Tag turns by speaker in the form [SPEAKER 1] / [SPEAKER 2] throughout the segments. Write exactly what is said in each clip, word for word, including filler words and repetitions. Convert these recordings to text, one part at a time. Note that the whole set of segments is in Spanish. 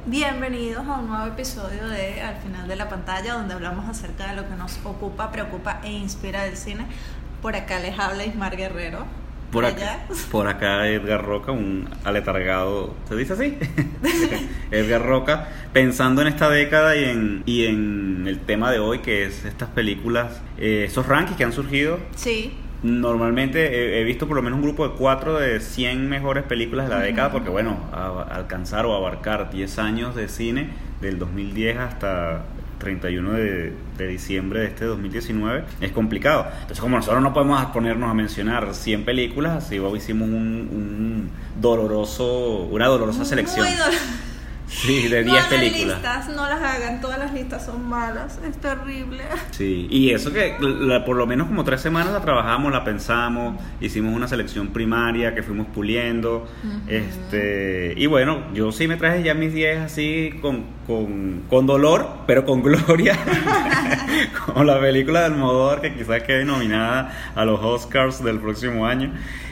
[SPEAKER 1] Bienvenidos a un nuevo episodio de Al Final de la Pantalla, donde hablamos acerca de lo que nos ocupa, preocupa e inspira del cine. Por acá les habla Ismar Guerrero.
[SPEAKER 2] Por acá, por acá Edgar Roca, un aletargado, ¿se dice así? Edgar Roca, pensando en esta década y en, y en el tema de hoy, que es estas películas, eh, esos rankings que han surgido.
[SPEAKER 1] Sí.
[SPEAKER 2] Normalmente he, he visto por lo menos un grupo de cuatro de cien mejores películas de la década, porque bueno, a, alcanzar o abarcar diez años de cine, del dos mil diez hasta treinta y uno de, de diciembre de este dos mil diecinueve, es complicado. Entonces, como nosotros no podemos ponernos a mencionar cien películas, así hicimos un, un doloroso, una dolorosa
[SPEAKER 1] Muy
[SPEAKER 2] selección.
[SPEAKER 1] doloroso.
[SPEAKER 2] Sí, de diez películas.
[SPEAKER 1] Listas, no las hagan, todas las listas son malas, es terrible.
[SPEAKER 2] Sí, y eso que la, por lo menos como tres semanas la trabajamos, la pensamos, hicimos una selección primaria que fuimos puliendo, uh-huh. este y bueno, yo sí me traje ya mis diez así con, con, con dolor, pero con gloria, con la película de Almodóvar que quizás quede nominada a los Oscars del próximo año.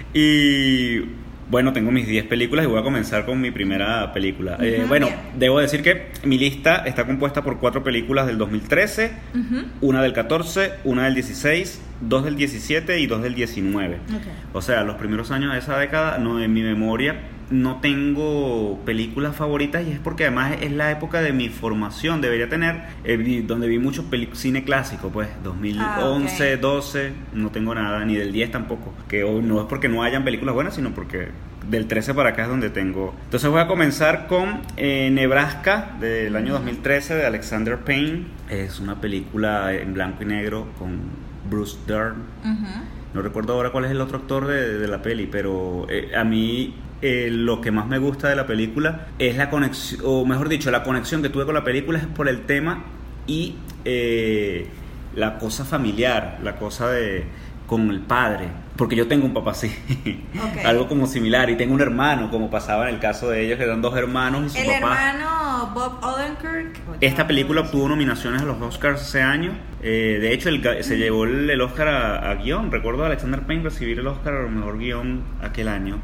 [SPEAKER 2] Y bueno, tengo mis diez películas y voy a comenzar con mi primera película. Uh-huh, eh, bueno, bien. Debo decir que mi lista está compuesta por cuatro películas del dos mil trece, uh-huh. una del catorce, una del dieciséis, dos del diecisiete y dos del diecinueve. Okay. O sea, los primeros años de esa década, no, en mi memoria no tengo películas favoritas, y es porque además es la época de mi formación. Debería tener, eh, donde vi mucho peli- cine clásico, pues dos mil once, ah, okay. doce, no tengo nada, ni del diez tampoco, que hoy no es porque no hayan películas buenas, sino porque del trece para acá es donde tengo. Entonces voy a comenzar con eh, Nebraska, del año dos mil trece, de Alexander Payne. Es una película en blanco y negro con Bruce Dern. Uh-huh. No recuerdo ahora cuál es el otro actor de, de la peli, pero eh, a mí Eh, lo que más me gusta de la película es la conexión, o mejor dicho, la conexión que tuve con la película es por el tema y eh, la cosa familiar, la cosa de con el padre, porque yo tengo un papá así, okay. algo como similar, y tengo un hermano, como pasaba en el caso de ellos, que eran dos hermanos y su
[SPEAKER 1] el
[SPEAKER 2] papá.
[SPEAKER 1] El hermano Bob Odenkirk.
[SPEAKER 2] Esta película obtuvo nominaciones a los Oscars ese año. Eh, de hecho, el, se llevó el, el Oscar a, a guión. Recuerdo a Alexander Payne recibir el Oscar a mejor guión aquel año.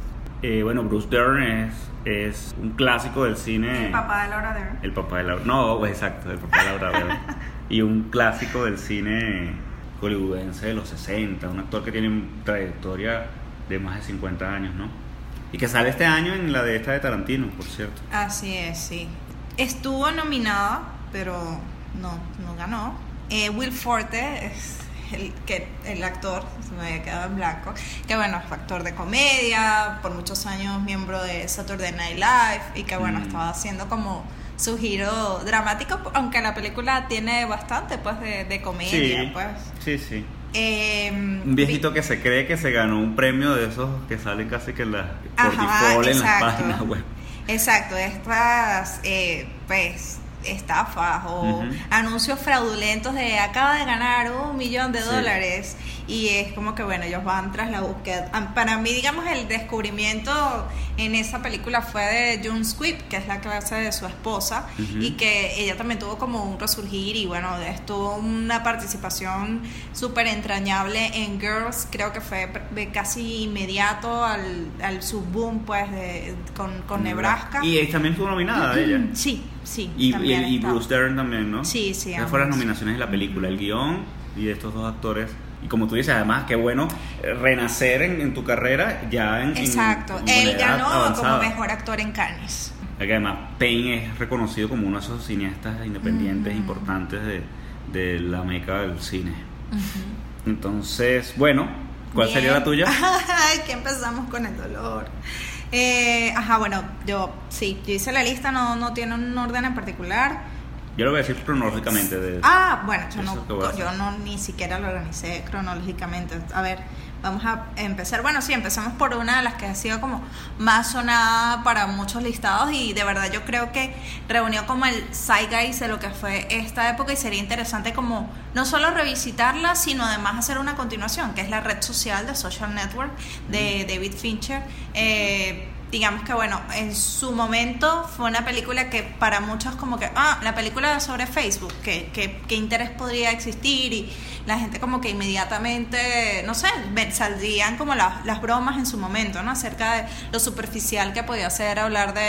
[SPEAKER 2] Eh, bueno, Bruce Dern es, es un clásico del cine.
[SPEAKER 1] El papá de Laura Dern.
[SPEAKER 2] El papá de Laura, no, exacto, el papá de Laura Dern. Y un clásico del cine hollywoodense de los sesenta, un actor que tiene trayectoria de más de cincuenta años, ¿no? Y que sale este año en la de esta de Tarantino, por cierto.
[SPEAKER 1] Así es, sí. Estuvo nominada, pero no, no ganó. Eh, Will Forte es El, que, el actor, se me había quedado en blanco, que bueno, es actor de comedia, por muchos años miembro de Saturday Night Live, y que bueno, mm. estaba haciendo como su giro dramático, aunque la película tiene bastante pues de, de comedia.
[SPEAKER 2] Sí,
[SPEAKER 1] pues.
[SPEAKER 2] sí, sí.
[SPEAKER 1] Eh,
[SPEAKER 2] un viejito vi- que se cree que se ganó un premio de esos que salen casi que en la, por
[SPEAKER 1] Ajá,
[SPEAKER 2] default en
[SPEAKER 1] exacto.
[SPEAKER 2] las páginas web.
[SPEAKER 1] Exacto, estas eh, pues estafas o uh-huh. anuncios fraudulentos de acaba de ganar un millón de sí. dólares, y es como que bueno, ellos van tras la búsqueda. Para mí, digamos, el descubrimiento en esa película fue de June Squibb, que es la clase de su esposa, uh-huh. y que ella también tuvo como un resurgir, y bueno, estuvo una participación súper entrañable en Girls, creo que fue de casi inmediato al, al subboom pues de, con, con Nebraska,
[SPEAKER 2] y también estuvo nominada uh-huh. ella.
[SPEAKER 1] Sí, sí.
[SPEAKER 2] Y, y, y Bruce Dern también, ¿no?
[SPEAKER 1] Sí, sí.
[SPEAKER 2] Esas fueron las nominaciones de la película, el guión y de estos dos actores. Y como tú dices, además, qué bueno renacer en, en tu carrera ya en.
[SPEAKER 1] Exacto.
[SPEAKER 2] En,
[SPEAKER 1] en Él ganó
[SPEAKER 2] avanzada.
[SPEAKER 1] como mejor actor en Cannes.
[SPEAKER 2] Porque además, Payne es reconocido como uno de esos cineastas independientes uh-huh. importantes de, de la meca del cine. Uh-huh. Entonces, bueno, ¿cuál Bien. sería la tuya?
[SPEAKER 1] Que empezamos con el dolor. Eh, ajá, bueno, yo sí, yo hice la lista, no, no tiene un orden en particular.
[SPEAKER 2] Yo lo voy a decir cronológicamente. De,
[SPEAKER 1] ah, bueno, yo no, yo no ni siquiera lo organicé cronológicamente. A ver, vamos a empezar. Bueno, sí, empezamos por una de las que ha sido como más sonada para muchos listados, y de verdad yo creo que reunió como el zeitgeist de lo que fue esta época, y sería interesante como no solo revisitarla, sino además hacer una continuación, que es la red social de Social Network de mm. David Fincher. Eh, digamos que bueno, en su momento fue una película que para muchos como que, ah, la película sobre Facebook, ¿qué, qué, qué interés podría existir? Y la gente como que inmediatamente, no sé, saldrían como las, las bromas en su momento, ¿no? Acerca de lo superficial que podía ser hablar de,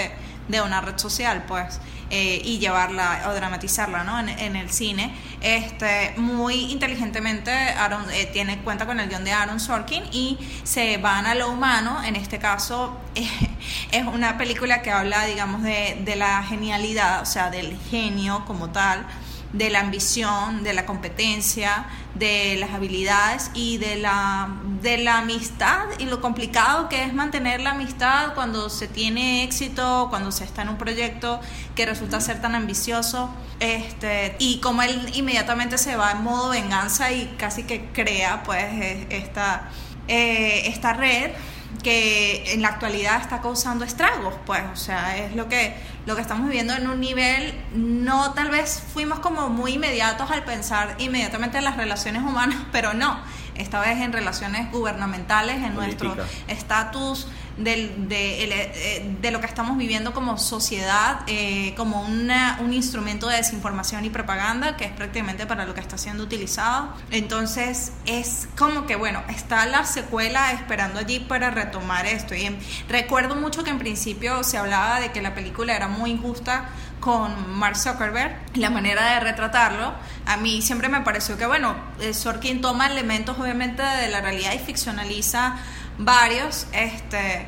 [SPEAKER 1] de una red social, pues, eh, y llevarla o dramatizarla, ¿no? En, en el cine. Este, muy inteligentemente Aaron eh, tiene cuenta con el guión de Aaron Sorkin y se van a lo humano. En este caso eh, es una película que habla, digamos, de, de la genialidad, o sea, del genio como tal, de la ambición, de la competencia, de las habilidades y de la, de la amistad y lo complicado que es mantener la amistad cuando se tiene éxito, cuando se está en un proyecto que resulta ser tan ambicioso, este, y como él inmediatamente se va en modo venganza y casi que crea pues esta, eh, esta red que en la actualidad está causando estragos, pues, o sea, es lo que lo que estamos viviendo en un nivel, no, tal vez fuimos como muy inmediatos al pensar inmediatamente en las relaciones humanas, pero no, esta vez en relaciones gubernamentales, en política, nuestro estatus del, de, de, de lo que estamos viviendo como sociedad, eh, como una, un instrumento de desinformación y propaganda, que es prácticamente para lo que está siendo utilizado. Entonces es como que, bueno, está la secuela esperando allí para retomar esto. Y en, recuerdo mucho que en principio se hablaba de que la película era muy injusta con Mark Zuckerberg, la manera de retratarlo. A mí siempre me pareció que, bueno, Sorkin toma elementos obviamente de la realidad y ficcionaliza varios, este,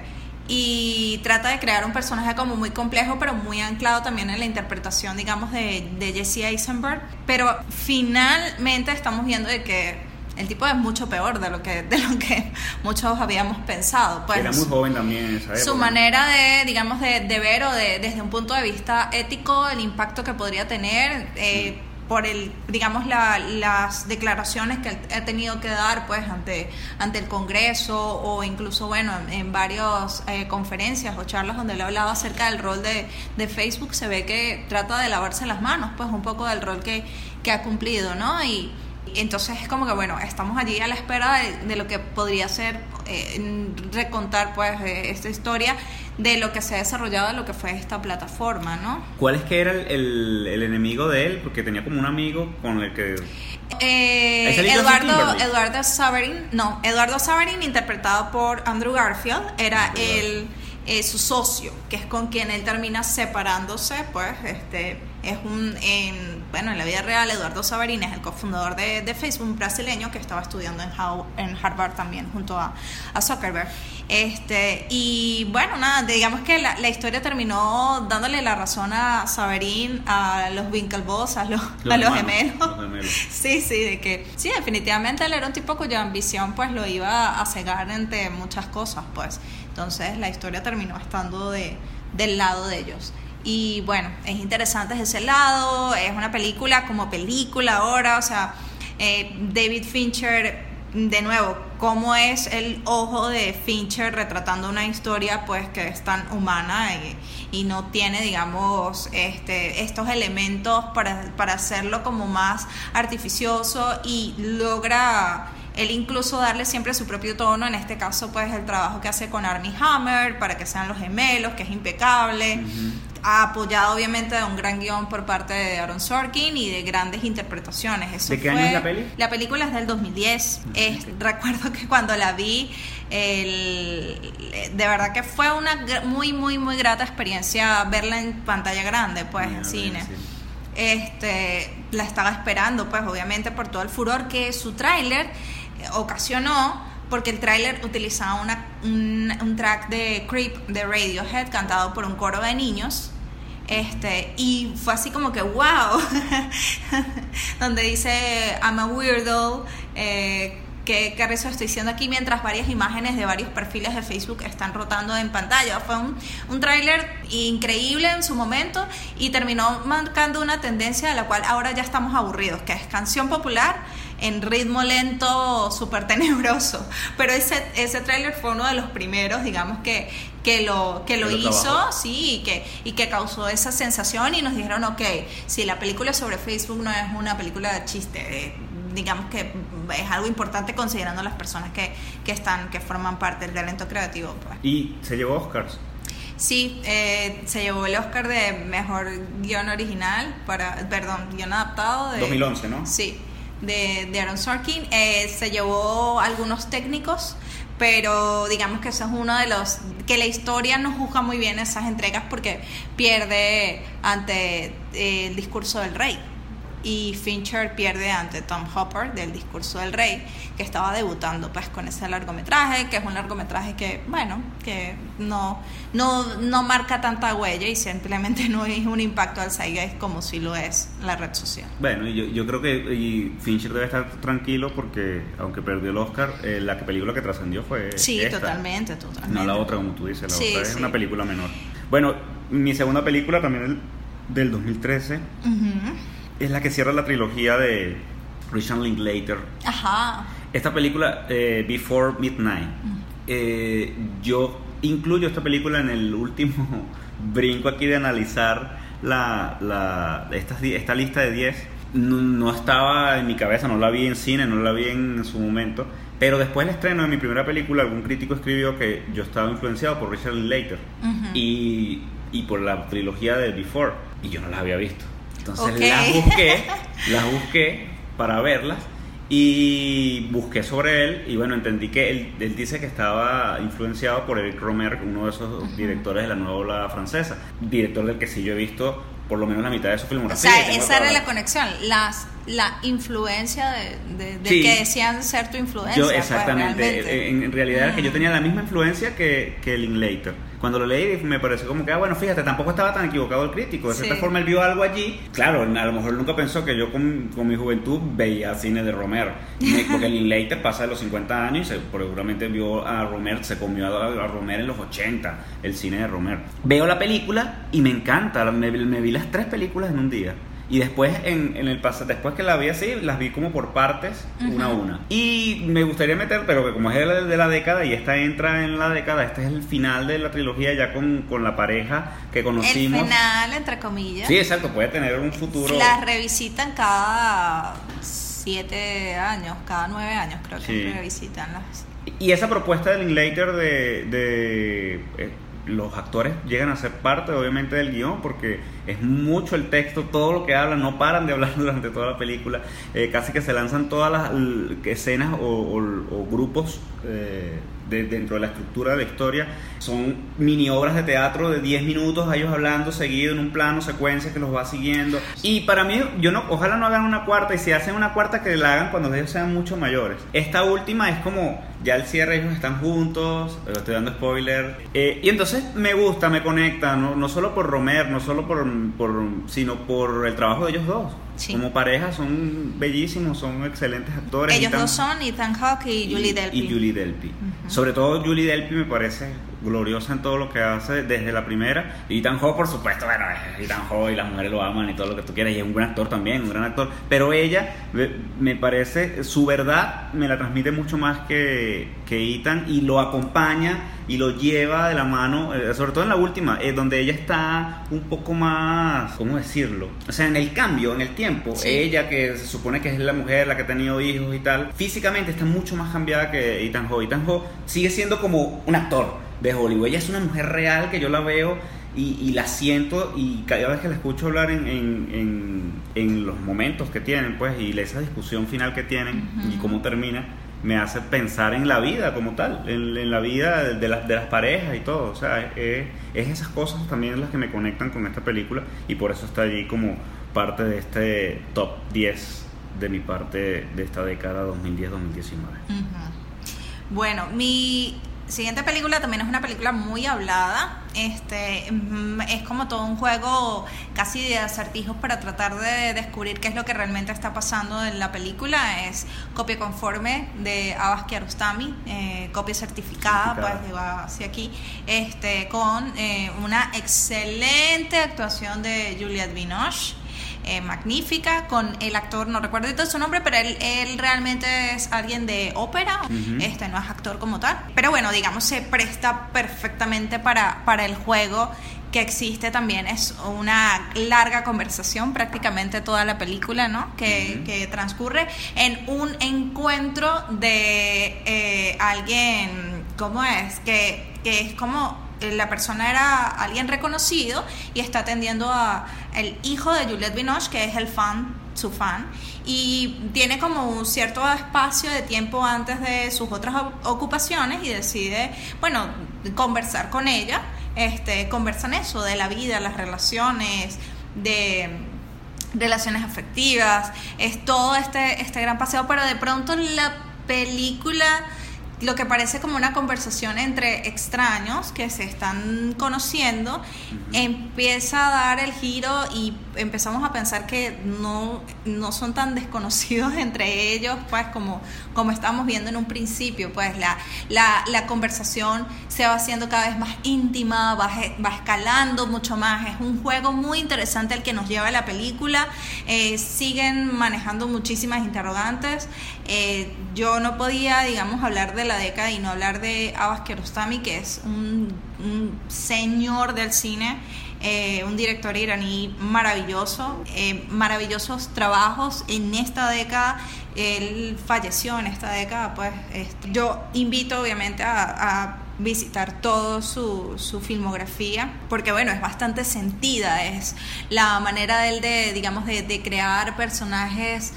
[SPEAKER 1] y trata de crear un personaje como muy complejo, pero muy anclado también en la interpretación, digamos, de, de Jesse Eisenberg. Pero finalmente estamos viendo de que el tipo es mucho peor de lo que de lo que muchos habíamos pensado. Pues,
[SPEAKER 2] era muy joven también en esa época.
[SPEAKER 1] Su manera de, digamos, de, de ver o de, desde un punto de vista ético, el impacto que podría tener, eh, sí. por el, digamos, la, las declaraciones que él ha tenido que dar, pues, ante ante el Congreso o incluso, bueno, en, en varias eh, conferencias o charlas donde él hablaba acerca del rol de, de Facebook, se ve que trata de lavarse las manos, pues, un poco del rol que, que ha cumplido, ¿no? Y entonces es como que, bueno, estamos allí a la espera de, de lo que podría ser eh, recontar, pues, eh, esta historia de lo que se ha desarrollado, de lo que fue esta plataforma, ¿no?
[SPEAKER 2] ¿Cuál es que era el, el, el enemigo de él? Porque tenía como un amigo con el que...
[SPEAKER 1] Eh, Eduardo, Eduardo Saverin, no, Eduardo Saverin, interpretado por Andrew Garfield, era Andrew el... Eh, su socio, que es con quien él termina separándose, pues, este, es un, en, bueno, en la vida real, Eduardo Saverin es el cofundador de, de Facebook, un brasileño que estaba estudiando en, How, en Harvard también, junto a, a Zuckerberg, este, y bueno, nada, digamos que la, la historia terminó dándole la razón a Saverin, a los Winklevoss, a los, los, a los, gemelos. los gemelos, sí, sí, de que, sí, definitivamente él era un tipo cuya ambición, pues, lo iba a cegar entre muchas cosas, pues. Entonces la historia terminó estando de, del lado de ellos. Y bueno, es interesante ese lado, es una película como película ahora, o sea, eh, David Fincher, de nuevo, cómo es el ojo de Fincher retratando una historia pues que es tan humana y, y no tiene, digamos, este, estos elementos para, para hacerlo como más artificioso, y logra él incluso darle siempre su propio tono, en este caso pues el trabajo que hace con Armie Hammer para que sean los gemelos, que es impecable. Uh-huh. Apoyado obviamente de un gran guión por parte de Aaron Sorkin y de grandes interpretaciones. Eso
[SPEAKER 2] ¿De qué
[SPEAKER 1] fue,
[SPEAKER 2] año es la peli?
[SPEAKER 1] La película es del dos mil diez. Uh-huh. Es, recuerdo que cuando la vi, el, de verdad que fue una muy muy muy grata experiencia verla en pantalla grande, pues, uh-huh, en cine. Sí. Este, la estaba esperando, pues, obviamente por todo el furor que su tráiler ocasionó, porque el tráiler utilizaba una, un, un track de Creep de Radiohead cantado por un coro de niños, este, y fue así como que wow, donde dice I'm a weirdo, eh, que qué risa estoy diciendo aquí, mientras varias imágenes de varios perfiles de Facebook están rotando en pantalla. Fue un, un tráiler increíble en su momento y terminó marcando una tendencia de la cual ahora ya estamos aburridos, que es canción popular en ritmo lento, súper tenebroso. Pero ese, ese tráiler fue uno de los primeros, digamos, que, que lo, que lo, lo hizo, trabajó. sí, y que, y que causó esa sensación, y nos dijeron, ok, si la película sobre Facebook no es una película de chiste, eh, digamos que es algo importante considerando las personas que, que están, que forman parte del talento creativo, pues.
[SPEAKER 2] ¿Y se llevó Oscars?
[SPEAKER 1] Sí, eh, se llevó el Oscar de mejor guión original, para, perdón, guión adaptado de
[SPEAKER 2] dos mil once, ¿no?
[SPEAKER 1] Sí, de, de Aaron Sorkin. Eh, se llevó algunos técnicos, pero digamos que eso es uno de los que la historia no juzga muy bien esas entregas porque pierde ante eh, el discurso del rey. Y Fincher pierde ante Tom Hopper del discurso del rey, que estaba debutando pues con ese largometraje, que es un largometraje que, bueno, que no, no, no marca tanta huella y simplemente no es un impacto al zeitgeist como si lo es la red social.
[SPEAKER 2] Bueno, yo, yo creo que y Fincher debe estar tranquilo porque aunque perdió el Oscar, eh, la película que trascendió fue
[SPEAKER 1] sí,
[SPEAKER 2] esta.
[SPEAKER 1] totalmente, totalmente.
[SPEAKER 2] No la otra, como tú dices, la
[SPEAKER 1] sí,
[SPEAKER 2] otra es
[SPEAKER 1] sí.
[SPEAKER 2] una película menor. Bueno, mi segunda película también del, del dos mil trece.
[SPEAKER 1] Uh-huh.
[SPEAKER 2] Es la que cierra la trilogía de Richard Linklater.
[SPEAKER 1] Ajá.
[SPEAKER 2] Esta película, eh, Before Midnight, uh-huh. eh, yo incluyo esta película en el último brinco aquí de analizar la, la esta, esta lista de diez. No, no estaba en mi cabeza, no la vi en cine, no la vi en su momento. Pero después del estreno de mi primera película, algún crítico escribió que yo estaba influenciado por Richard Linklater uh-huh. y, y por la trilogía de Before. Y yo no las había visto. Entonces okay. las busqué, las busqué para verlas y busqué sobre él y bueno, entendí que él, él dice que estaba influenciado por Eric Romer, uno de esos uh-huh. directores de la nueva ola francesa, director del que sí yo he visto por lo menos la mitad de su filmografía.
[SPEAKER 1] O sea, esa era la conexión, las, la influencia de, de, de sí. que decían ser tu influencia.
[SPEAKER 2] Yo exactamente, pues, en, en realidad uh-huh. que yo tenía la misma influencia que, que Linklater. Cuando lo leí me pareció como que, ah, bueno, fíjate, tampoco estaba tan equivocado el crítico. De cierta sí. forma él vio algo allí. Claro, a lo mejor nunca pensó que yo con, con mi juventud veía cine de Romer. Porque Linklater pasa de los cincuenta años y se, seguramente vio a Romer, se comió a, a Romer en los ochenta, el cine de Romer. Veo la película y me encanta. Me, me vi las tres películas en un día. Y después en, en el pas- después que la vi así, las vi como por partes, uh-huh. una a una. Y me gustaría meter, pero que como es de, de la década y esta entra en la década, este es el final de la trilogía ya con, con la pareja que conocimos.
[SPEAKER 1] El final, entre comillas.
[SPEAKER 2] Sí, exacto, puede tener un futuro.
[SPEAKER 1] Las revisitan cada siete años, cada nueve años creo que sí. revisitan las.
[SPEAKER 2] Y esa propuesta de Linklater de... de eh, los actores llegan a ser parte obviamente del guión porque es mucho el texto, todo lo que hablan, no paran de hablar durante toda la película, eh, casi que se lanzan todas las l- escenas o, o, o grupos eh, de, dentro de la estructura de la historia, son mini obras de teatro de diez minutos, ellos hablando seguido en un plano, secuencia que los va siguiendo, y para mí, yo no, ojalá no hagan una cuarta, y si hacen una cuarta que la hagan cuando ellos sean mucho mayores. Esta última es como, ya el cierre, ellos están juntos, estoy dando spoiler, eh, y entonces me gusta, me conecta, no, no solo por Romer, no solo por, por sino por el trabajo de ellos dos. Sí. Como pareja son bellísimos, son excelentes actores.
[SPEAKER 1] Ellos
[SPEAKER 2] Ethan,
[SPEAKER 1] dos son Ethan Hawke y Julie Delpy.
[SPEAKER 2] Y Julie Delpy. Uh-huh. Sobre todo Julie Delpy me parece gloriosa en todo lo que hace desde la primera. Y Ethan Hawke, por supuesto, bueno, Ethan Hawke y las mujeres lo aman y todo lo que tú quieras. Y es un buen actor también, un gran actor. Pero ella, me parece, su verdad me la transmite mucho más que, que Ethan y lo acompaña y lo lleva de la mano, eh, sobre todo en la última, eh, donde ella está un poco más, ¿cómo decirlo? O sea, en el cambio, en el tiempo, sí. Ella que se supone que es la mujer, la que ha tenido hijos y tal, físicamente está mucho más cambiada que Ethan Hawke. Ethan Hawke sigue siendo como un actor de Hollywood. Ella es una mujer real que yo la veo y, y la siento, y cada vez que la escucho hablar en, en, en, en los momentos que tienen, pues, y esa discusión final que tienen, uh-huh. y cómo termina, me hace pensar en la vida como tal, en, en la vida de, la, de las parejas y todo. O sea, es, es esas cosas también las que me conectan con esta película, y por eso está allí como parte de este top diez de mi parte de esta década dos mil diez dos mil diecinueve.
[SPEAKER 1] Uh-huh. Bueno, mi siguiente película también es una película muy hablada. Este es como todo un juego casi de acertijos para tratar de descubrir qué es lo que realmente está pasando en la película. Es Copia Conforme de Abbas Kiarostami, eh, copia certificada, certificada, pues va hacia aquí, este con eh, una excelente actuación de Juliette Binoche. Eh, magnífica, con el actor, no recuerdo todo su nombre, pero él, él realmente es alguien de ópera, uh-huh. este no es actor como tal, pero bueno, digamos, se presta perfectamente para, para el juego que existe. También es una larga conversación, prácticamente toda la película, ¿no? Que, uh-huh. que transcurre en un encuentro de eh, alguien, ¿cómo es? Que, que es como la persona era alguien reconocido y está atendiendo a el hijo de Juliette Binoche, que es el fan, su fan, y tiene como un cierto espacio de tiempo antes de sus otras ocupaciones y decide, bueno, conversar con ella. Este, conversan eso, de la vida, las relaciones, de relaciones afectivas, es todo este, este gran paseo, pero de pronto la película, lo que parece como una conversación entre extraños que se están conociendo, uh-huh. empieza a dar el giro y empezamos a pensar que no, no son tan desconocidos entre ellos, pues como, como estábamos viendo en un principio, pues la, la, la conversación se va haciendo cada vez más íntima, va, va escalando mucho más, es un juego muy interesante el que nos lleva a la película, eh, siguen manejando muchísimas interrogantes, eh, yo no podía, digamos, hablar de la década y no hablar de Abbas Kiarostami, que es un, un señor del cine, eh, un director iraní maravilloso, eh, maravillosos trabajos en esta década. Él falleció en esta década, pues este, yo invito obviamente a, a visitar todo su, su filmografía, porque bueno, es bastante sentida, es la manera de él de, digamos, de, de crear personajes,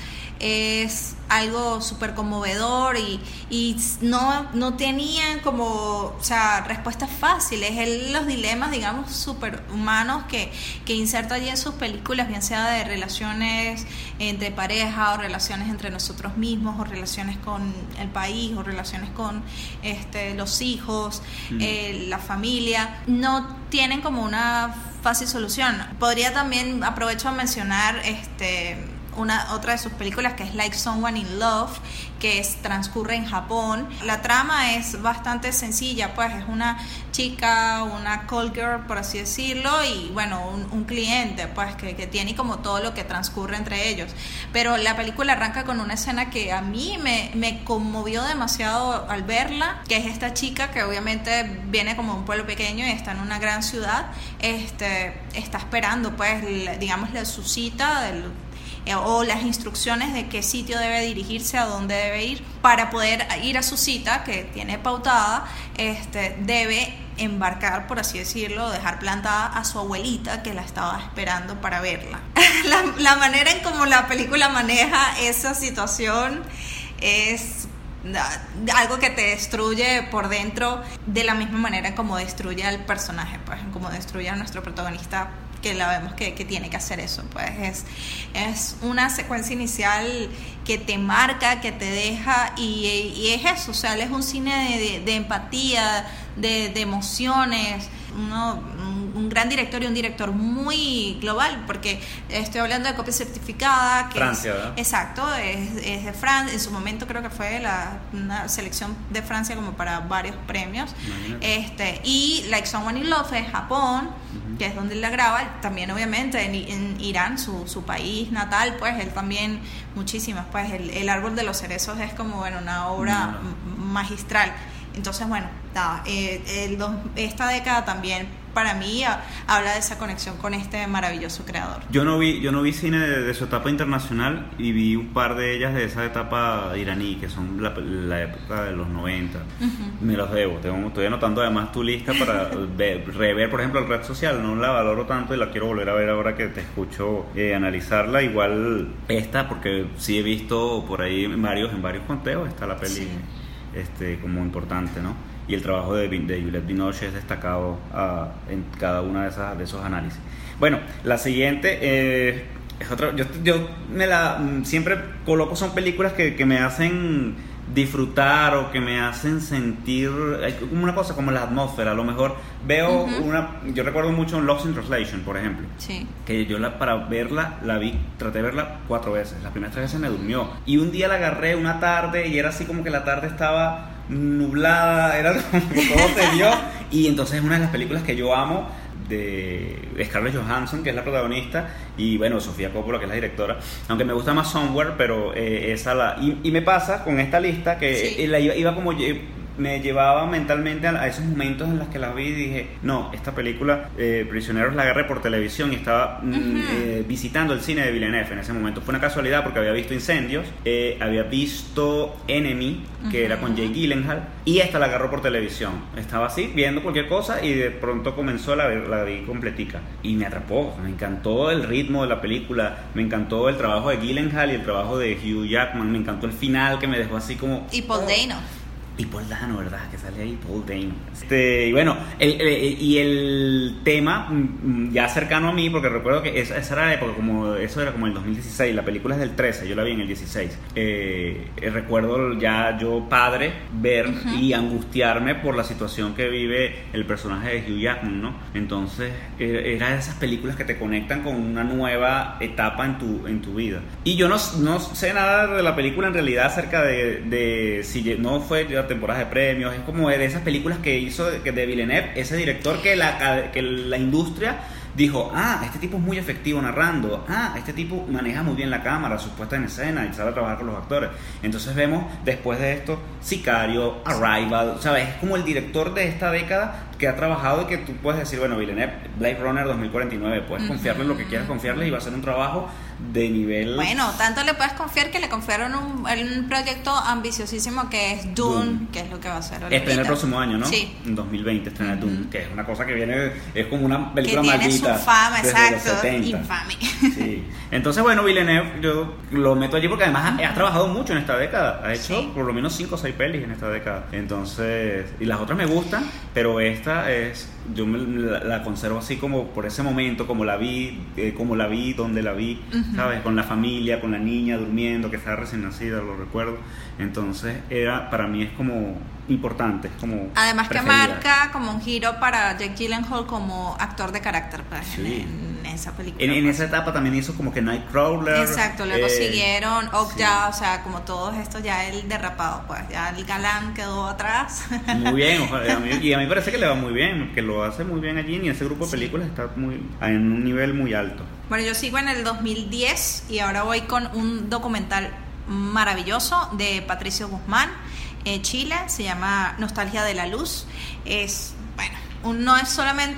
[SPEAKER 1] es algo súper conmovedor y, y no, no tenían como, o sea, respuestas fáciles. Él, los dilemas, digamos, súper humanos que, que inserta allí en sus películas, bien sea de relaciones entre pareja o relaciones entre nosotros mismos o relaciones con el país o relaciones con este, los hijos, mm. eh, la familia, no tienen como una fácil solución. Podría también, aprovecho a mencionar este una otra de sus películas, que es Like Someone in Love, que es, transcurre en Japón. La trama es bastante sencilla, pues es una chica, una call girl, por así decirlo, y bueno, un, un cliente, pues que, que tiene como todo lo que transcurre entre ellos. Pero la película arranca con una escena que a mí me, me conmovió demasiado al verla, que es esta chica que obviamente viene como de un pueblo pequeño y está en una gran ciudad, este, está esperando, pues, digamos, su cita del o las instrucciones de qué sitio debe dirigirse, a dónde debe ir para poder ir a su cita que tiene pautada. Este, debe embarcar, por así decirlo, dejar plantada a su abuelita que la estaba esperando para verla. la, la manera en cómo la película maneja esa situación es algo que te destruye por dentro, de la misma manera como destruye al personaje, pues como destruye a nuestro protagonista, que la vemos que, que tiene que hacer eso, pues es, es una secuencia inicial que te marca, que te deja, y, y es eso, o sea, es un cine de, de, de empatía, de, de emociones, uno, un, un gran director y un director muy global, porque estoy hablando de Copia Certificada, que
[SPEAKER 2] Francia,
[SPEAKER 1] es,
[SPEAKER 2] ¿verdad? Exacto,
[SPEAKER 1] es, es de Francia, en su momento creo que fue la, una selección de Francia como para varios premios, este y Like Someone in Love es Japón, uh-huh. que es donde él la graba, también obviamente en, en Irán, su, su país natal, pues él también muchísimas, pues el, el Árbol de los Cerezos es como, bueno, una obra no, no. magistral. Entonces, bueno, nada, eh, el, esta década también para mí a, habla de esa conexión con este maravilloso creador.
[SPEAKER 2] Yo no vi, yo no vi cine de, de su etapa internacional y vi un par de ellas de esa etapa iraní, que son la, la época de los noventa. Uh-huh. Me los debo, tengo, estoy anotando además tu lista para ver, rever, por ejemplo, el Red Social. No la valoro tanto y la quiero volver a ver ahora que te escucho eh, analizarla. Igual esta, porque sí he visto por ahí en varios, en varios conteos está la peli. Sí. Este, como importante, ¿no? Y el trabajo de, de Juliette Binoche es destacado uh, en cada una de esas de esos análisis. Bueno, la siguiente eh, es otra. Yo, yo me la siempre coloco, son películas que, que me hacen disfrutar o que me hacen sentir como una cosa, como la atmósfera. A lo mejor veo uh-huh. una, yo recuerdo mucho Lost in Translation, por ejemplo,
[SPEAKER 1] sí.
[SPEAKER 2] que yo la, para verla la vi, traté de verla cuatro veces. Las primeras tres veces me durmió y un día la agarré una tarde y era así como que la tarde estaba nublada, era como que todo se dio, y entonces es una de las películas que yo amo, de Scarlett Johansson, que es la protagonista, y bueno, Sofía Coppola, que es la directora, aunque me gusta más Somewhere, pero eh, esa la y, y me pasa con esta lista que sí. la iba, iba como me llevaba mentalmente a, a esos momentos en los que la vi y dije, no, esta película, eh, Prisioneros, la agarré por televisión y estaba mm, uh-huh. eh, visitando el cine de Villeneuve en ese momento. Fue una casualidad porque había visto Incendios, eh, había visto Enemy, que uh-huh. era con Jake Gyllenhaal, y esta la agarró por televisión. Estaba así, viendo cualquier cosa y de pronto comenzó, la, la vi completica. Y me atrapó, me encantó el ritmo de la película, me encantó el trabajo de Gyllenhaal y el trabajo de Hugh Jackman, me encantó el final que me dejó así como...
[SPEAKER 1] Y Paul Dano.
[SPEAKER 2] Y Paul Dano, ¿verdad? Que sale ahí Paul Dano. Este, y bueno, el, el, y el tema ya cercano a mí, porque recuerdo que esa, esa era la época, como, eso era como el dos mil dieciséis, la película es del trece, yo la vi en el dieciséis. Eh, recuerdo ya yo padre ver uh-huh. y angustiarme por la situación que vive el personaje de Hugh Jackman, ¿no? Entonces, era de esas películas que te conectan con una nueva etapa en tu, en tu vida. Y yo no, no sé nada de la película en realidad acerca de, de si no fue ya temporadas de premios, es como de esas películas que hizo de, de Villeneuve, ese director que la, que la industria dijo, ah, este tipo es muy efectivo narrando, ah, este tipo maneja muy bien la cámara, su puesta en escena y sabe trabajar con los actores. Entonces vemos después de esto Sicario, Arrival, ¿sabes? Es como el director de esta década que ha trabajado y que tú puedes decir, bueno, Villeneuve, Blade Runner dos mil cuarenta y nueve, puedes confiarle en lo que quieras confiarle y va a ser un trabajo de nivel...
[SPEAKER 1] Bueno, tanto le puedes confiar que le confiaron un, un proyecto ambiciosísimo que es Dune, Dune, que es lo que va a ser ahorita.
[SPEAKER 2] Estrena el próximo año, ¿no?
[SPEAKER 1] Sí.
[SPEAKER 2] En dos mil veinte estrena uh-huh. Dune, que es una cosa que viene, es como una película
[SPEAKER 1] que
[SPEAKER 2] maldita.
[SPEAKER 1] Que tiene su fama, exacto,
[SPEAKER 2] los setenta.
[SPEAKER 1] infame.
[SPEAKER 2] Sí. Entonces, bueno, Villeneuve, yo lo meto allí porque además uh-huh. ha, ha trabajado mucho en esta década. Ha hecho sí. por lo menos cinco o seis pelis en esta década. Entonces, y las otras me gustan, pero esta es... yo me, la, la conservo así como por ese momento, como la vi, eh, como la vi, donde la vi, uh-huh. ¿sabes? Con la familia, con la niña durmiendo, que estaba recién nacida, lo recuerdo. Entonces, era, para mí es como importante, como
[SPEAKER 1] además
[SPEAKER 2] preferida.
[SPEAKER 1] Que marca como un giro para Jake Gyllenhaal como actor de carácter, pues, sí. en, en esa película.
[SPEAKER 2] En,
[SPEAKER 1] pues.
[SPEAKER 2] en esa etapa también hizo como que Nightcrawler.
[SPEAKER 1] Exacto, luego
[SPEAKER 2] eh,
[SPEAKER 1] siguieron Okja,
[SPEAKER 2] sí.
[SPEAKER 1] o sea, como todos estos, ya el derrapado, pues, ya el galán quedó atrás.
[SPEAKER 2] Muy bien, ojalá, a mí, y a mí me parece que le va muy bien, que lo hace muy bien allí, y ese grupo de películas sí. está muy en un nivel muy alto.
[SPEAKER 1] Bueno, yo sigo en el dos mil diez y ahora voy con un documental maravilloso de Patricio Guzmán, eh, Chile, se llama Nostalgia de la Luz. Es, bueno, un, no es solamente,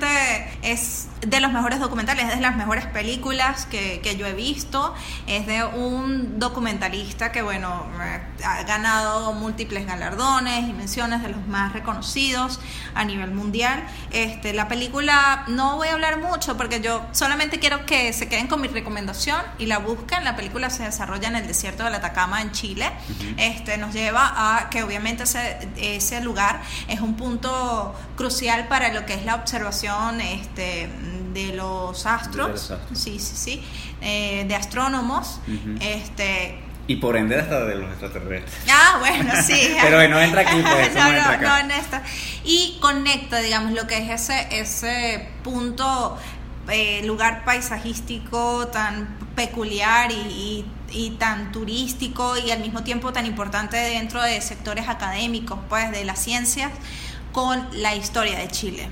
[SPEAKER 1] es de los mejores documentales, es de las mejores películas que, que yo he visto. Es de un documentalista que, bueno, ha ganado múltiples galardones y menciones de los más reconocidos a nivel mundial. Este, la película, no voy a hablar mucho porque yo solamente quiero que se queden con mi recomendación y la busquen. La película se desarrolla en el desierto del Atacama, en Chile. Uh-huh. Este, nos lleva a que obviamente ese, ese lugar es un punto crucial para lo que es la observación este, de los astros, de los astros. sí, sí, sí, eh, de astrónomos, uh-huh. este
[SPEAKER 2] y por ende hasta de los extraterrestres.
[SPEAKER 1] Ah, bueno, sí.
[SPEAKER 2] Pero no entra aquí, pues,
[SPEAKER 1] no,
[SPEAKER 2] no,
[SPEAKER 1] no,
[SPEAKER 2] entra acá.
[SPEAKER 1] no en esta. Y conecta, digamos, lo que es ese, ese punto, eh, lugar paisajístico tan peculiar y, y, y tan turístico y al mismo tiempo tan importante dentro de sectores académicos, pues, de las ciencias, con la historia de Chile.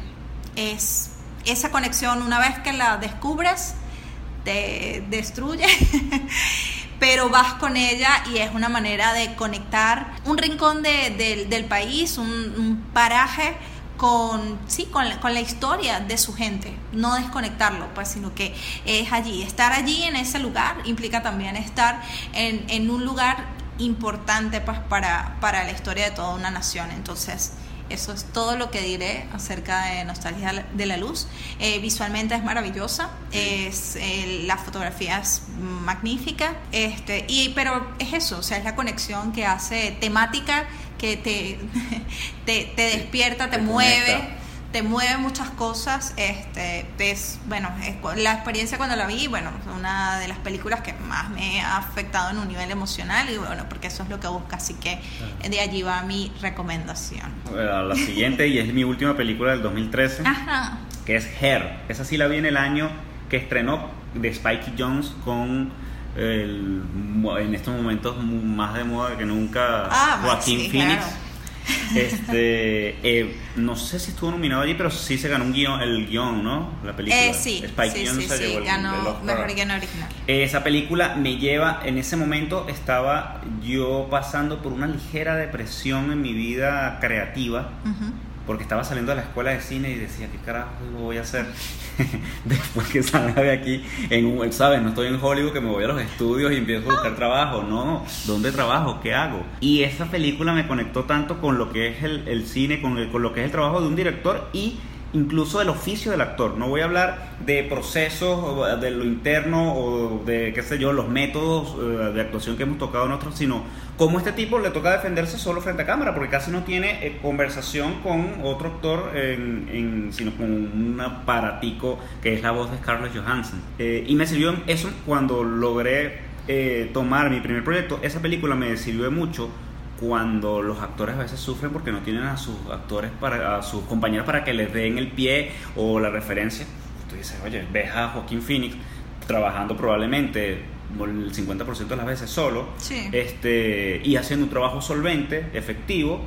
[SPEAKER 1] Es esa conexión, una vez que la descubres, te destruye, pero vas con ella y es una manera de conectar un rincón de, de, del país, un, un paraje con, sí, con, la, con la historia de su gente, no desconectarlo, pues, sino que es allí. Estar allí en ese lugar implica también estar en, en un lugar importante, pues, para, para la historia de toda una nación. Entonces, eso es todo lo que diré acerca de Nostalgia de la Luz. Eh, visualmente es maravillosa, es, eh, la fotografía es magnífica, este, y, pero es eso, o sea, es la conexión que hace temática, que te, te, te despierta, te, te mueve, conecta. te mueve muchas cosas. Este, es, bueno, es, la experiencia cuando la vi, bueno, una de las películas que más me ha afectado en un nivel emocional, y bueno, porque eso es lo que busca, así que de allí va mi recomendación. Bueno,
[SPEAKER 2] la siguiente, y es mi última película del dos mil trece, Ajá. que es Her. Esa sí la vi en el año que estrenó, de Spike Jonze, con el, en estos momentos más de moda que nunca,
[SPEAKER 1] ah,
[SPEAKER 2] Joaquín
[SPEAKER 1] sí,
[SPEAKER 2] Phoenix.
[SPEAKER 1] Claro.
[SPEAKER 2] Este, eh, no sé si estuvo nominado allí, pero sí se ganó un guión, el guión, ¿no? La película.
[SPEAKER 1] Eh, sí,
[SPEAKER 2] Spike
[SPEAKER 1] sí,
[SPEAKER 2] Jonze
[SPEAKER 1] sí,
[SPEAKER 2] se
[SPEAKER 1] sí,
[SPEAKER 2] llevó el,
[SPEAKER 1] ganó
[SPEAKER 2] el Oscar.
[SPEAKER 1] mejor guión original.
[SPEAKER 2] Esa película me lleva, en ese momento estaba yo pasando por una ligera depresión en mi vida creativa. Uh-huh. Porque estaba saliendo de la escuela de cine y decía, ¿qué carajo voy a hacer después que salga de aquí? En, ¿sabes? No estoy en Hollywood que me voy a los estudios y empiezo a buscar trabajo. No, ¿dónde trabajo? ¿Qué hago? Y esa película me conectó tanto con lo que es el, el cine, con, el, con lo que es el trabajo de un director y incluso del oficio del actor. No voy a hablar de procesos, de lo interno o de, qué sé yo, los métodos de actuación que hemos tocado nosotros, sino cómo este tipo le toca defenderse solo frente a cámara, porque casi no tiene eh, conversación con otro actor, en, en, sino con un aparatico que es la voz de Scarlett Johansson. Eh, y me sirvió eso cuando logré eh, tomar mi primer proyecto. Esa película me sirvió de mucho cuando los actores a veces sufren porque no tienen a sus actores, para a sus compañeros para que les den el pie o la referencia. Tú dices, oye, ves a Joaquín Phoenix trabajando probablemente el cincuenta por ciento de las veces solo,
[SPEAKER 1] sí.
[SPEAKER 2] este, y haciendo un trabajo solvente, efectivo.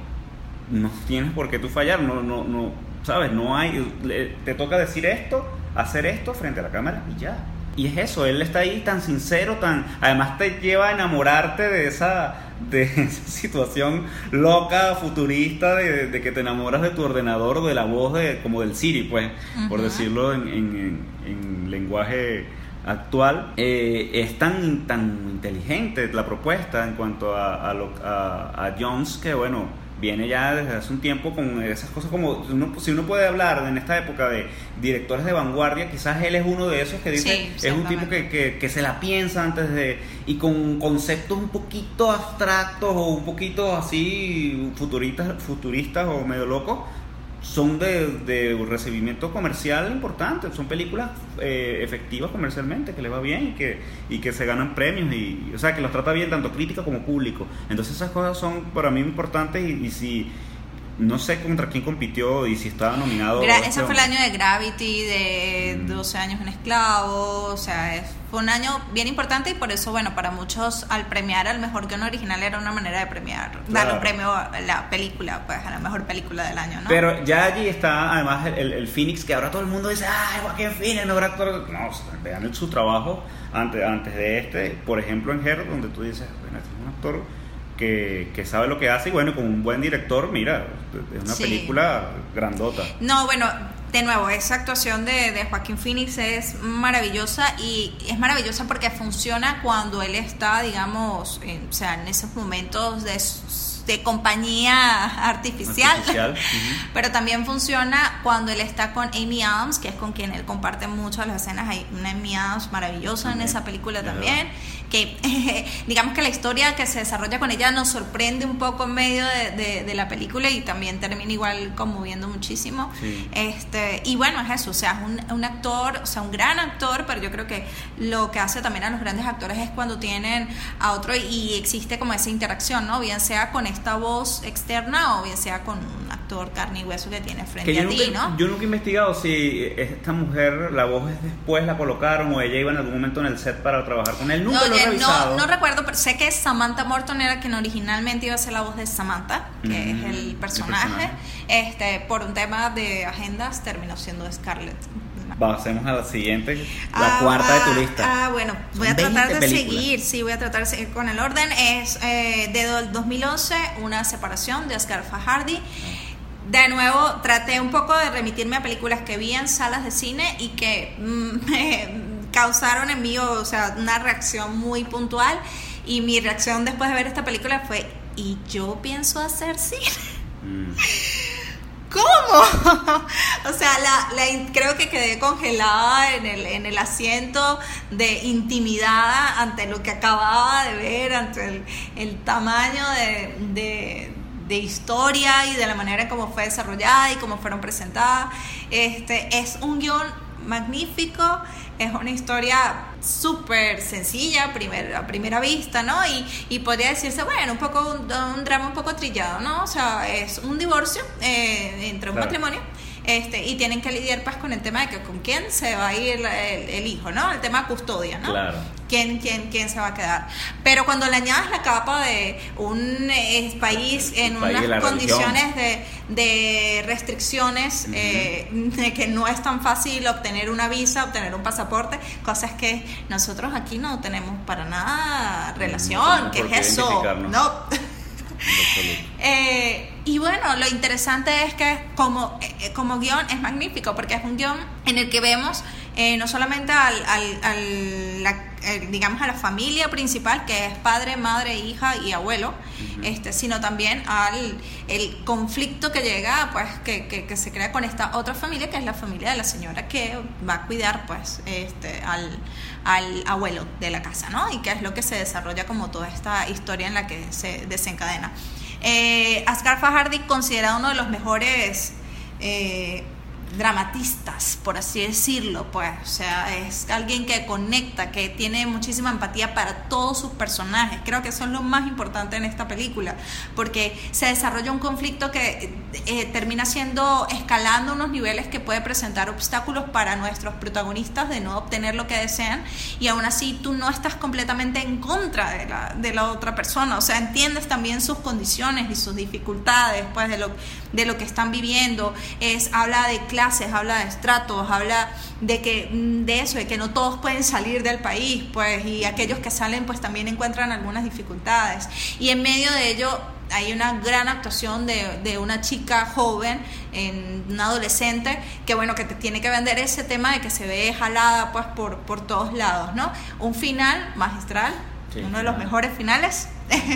[SPEAKER 2] No tienes por qué tú fallar, no, no, no, sabes, no hay, te toca decir esto, hacer esto frente a la cámara y ya. Y es eso, él está ahí tan sincero, tan, además te lleva a enamorarte de esa, de esa situación loca, futurista, de, de que te enamoras de tu ordenador o de la voz de, como del Siri, pues, uh-huh. por decirlo en, en, en lenguaje actual. Eh, es tan, tan inteligente la propuesta en cuanto a, a, lo, a, a Jones, que bueno, viene ya desde hace un tiempo con esas cosas como, uno, si uno puede hablar en esta época de directores de vanguardia, quizás él es uno de esos que dice, sí, es un tipo que, que, que se la piensa antes de, y con conceptos un poquito abstractos o un poquito así futuristas, futuristas o medio locos, son de, de recibimiento comercial importante, son películas eh, efectivas comercialmente, que le va bien y que, y que se ganan premios, y, o sea, que los trata bien tanto crítica como público. Entonces esas cosas son para mí importantes, y, y si no sé contra quién compitió y si estaba nominado.
[SPEAKER 1] Gra- ese fue el año de Gravity, de mm. doce años un esclavo, o sea, es, fue un año bien importante, y por eso, bueno, para muchos al premiar al mejor guión original era una manera de premiar, claro. dar un premio a la película, pues a la mejor película del año, ¿no?
[SPEAKER 2] Pero ya allí está además el, el, el Phoenix, que ahora todo el mundo dice, ¡ay, Joaquín Phoenix, mejor actor! No, o sea, vean su trabajo antes, antes de este, por ejemplo en Her, donde tú dices, bueno, este es un actor Que, que sabe lo que hace, y bueno, con un buen director, mira, es una sí. película grandota.
[SPEAKER 1] No, bueno, de nuevo, esa actuación de, de Joaquín Phoenix es maravillosa, y es maravillosa porque funciona cuando él está, digamos, en, o sea, en esos momentos de, de compañía artificial, artificial. Uh-huh. Pero también funciona cuando él está con Amy Adams, que es con quien él comparte muchas de las escenas. Hay una Amy Adams maravillosa uh-huh. en esa película yeah. también, que eh, digamos que la historia que se desarrolla con ella nos sorprende un poco en medio de, de, de la película, y también termina igual conmoviendo muchísimo. Sí. Este, y bueno, es eso, o sea, es un, un actor, o sea, un gran actor, pero yo creo que lo que hace también a los grandes actores es cuando tienen a otro y existe como esa interacción, ¿no? Bien sea con esta voz externa o bien sea con un actor carne y hueso que tiene frente
[SPEAKER 2] que
[SPEAKER 1] a
[SPEAKER 2] nunca,
[SPEAKER 1] ti, ¿no?
[SPEAKER 2] Yo nunca he investigado si esta mujer, la voz es después la colocaron o ella iba en algún momento en el set para trabajar con él. Nunca
[SPEAKER 1] no,
[SPEAKER 2] lo he revisado.
[SPEAKER 1] No, no recuerdo, pero sé que Samantha Morton era quien originalmente iba a ser la voz de Samantha, que mm, es el personaje. el personaje. Este, por un tema de agendas terminó siendo Scarlett.
[SPEAKER 2] Pasemos a la siguiente, la ah, cuarta de tu lista.
[SPEAKER 1] Ah, bueno, voy a tratar de películas. seguir, sí, voy a tratar de seguir con el orden. Es eh, de dos mil once, Una separación, de Asghar Farhadi. De nuevo, traté un poco de remitirme a películas que vi en salas de cine y que mm, me causaron en mí, o sea, una reacción muy puntual. Y mi reacción después de ver esta película fue, ¿y yo pienso hacer cine? Mm. ¿Cómo? O sea, la, la, creo que quedé congelada en el, en el asiento, de intimidada ante lo que acababa de ver, ante el, el tamaño de, de, de historia y de la manera en cómo fue desarrollada y cómo fueron presentadas. Este, es un guión magnífico, es una historia súper sencilla primer, a primera vista, ¿no? Y, y podría decirse, bueno, un poco un, un drama un poco trillado, ¿no? O sea, es un divorcio eh, entre un claro. matrimonio, este, y tienen que lidiar pues con el tema de que con quién se va a ir el, el hijo, ¿no? El tema de custodia, ¿no?
[SPEAKER 2] Claro.
[SPEAKER 1] ¿Quién, quién, quién se va a quedar? Pero cuando le añadas la capa de un eh, país en
[SPEAKER 2] el país
[SPEAKER 1] unas
[SPEAKER 2] de
[SPEAKER 1] condiciones de, de restricciones, uh-huh. eh, de que no es tan fácil obtener una visa, obtener un pasaporte, cosas que nosotros aquí no tenemos para nada relación.
[SPEAKER 2] No,
[SPEAKER 1] ¿Qué es eso? No. eh, y bueno, lo interesante es que como, eh, como guión es magnífico, porque es un guión en el que vemos eh, no solamente al, al, al la, eh, digamos a la familia principal, que es padre, madre, hija y abuelo, uh-huh. este, sino también al el conflicto que llega, pues que, que, que se crea con esta otra familia, que es la familia de la señora que va a cuidar pues este al, al abuelo de la casa, ¿no? Y que es lo que se desarrolla como toda esta historia en la que se desencadena. eh, Asghar Farhadi, considerado uno de los mejores eh, dramatistas, por así decirlo, pues, o sea, es alguien que conecta, que tiene muchísima empatía para todos sus personajes. Creo que eso es lo más importante en esta película, porque se desarrolla un conflicto que eh, termina siendo, escalando unos niveles que puede presentar obstáculos para nuestros protagonistas de no obtener lo que desean, y aún así tú no estás completamente en contra de la, de la otra persona, o sea, entiendes también sus condiciones y sus dificultades, pues, de lo, de lo que están viviendo. Es, habla de clases, habla de estratos, habla de que de eso, de que no todos pueden salir del país, pues, y aquellos que salen pues también encuentran algunas dificultades, y en medio de ello hay una gran actuación de, de una chica joven, en una adolescente, que bueno, que te tiene que vender ese tema de que se ve jalada pues por, por todos lados, ¿no? Un final magistral, sí, uno de los mejores finales.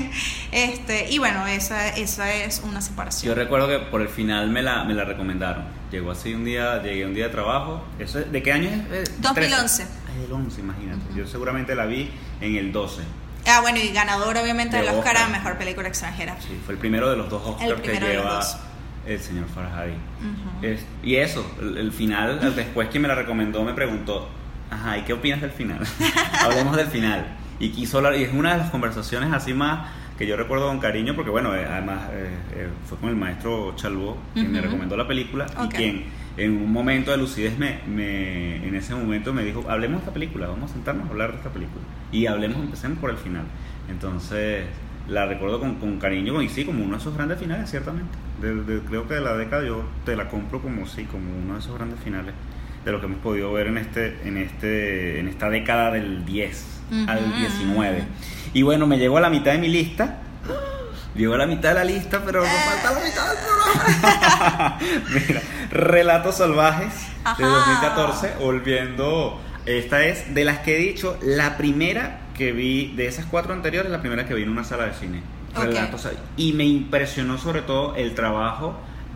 [SPEAKER 1] este y bueno, esa, esa es una separación.
[SPEAKER 2] Yo recuerdo que por el final me la, me la recomendaron. Llegó así un día, llegué un día de trabajo. ¿Eso es, ¿de qué año es?
[SPEAKER 1] dos mil once.
[SPEAKER 2] Ay, el once, imagínate. Uh-huh. Yo seguramente la vi en el doce.
[SPEAKER 1] Ah, bueno, y ganador obviamente del Oscar a Mejor Película Extranjera.
[SPEAKER 2] Sí, fue el primero de los dos Oscars que lleva el señor Farhadi. Uh-huh. Es, y eso, el, el final, después que me la recomendó me preguntó, ajá, ¿y qué opinas del final? Hablemos del final. Y quiso hablar, y es una de las conversaciones así más que yo recuerdo con cariño, porque bueno, eh, además eh, eh, fue con el maestro Chalbó quien uh-huh. me recomendó la película, okay. y quien en un momento de lucidez me, me, en ese momento me dijo, hablemos de esta película, vamos a sentarnos a hablar de esta película, y hablemos, empecemos por el final. Entonces la recuerdo con, con cariño, y sí, como uno de esos grandes finales, ciertamente. De, de, creo que de la década yo te la compro como sí, como uno de esos grandes finales de lo que hemos podido ver en este, en este, en esta década del diez uh-huh. al diecinueve. Y bueno, me llegó a la mitad de mi lista. Llegó a la mitad de la lista, pero nos falta la mitad del programa. Mira, Relatos Salvajes, ajá, de dos mil catorce, volviendo. Esta es, de las que he dicho, la primera que vi, de esas cuatro anteriores, la primera que vi en una sala de cine. Relatos, okay. Y me impresionó sobre todo el trabajo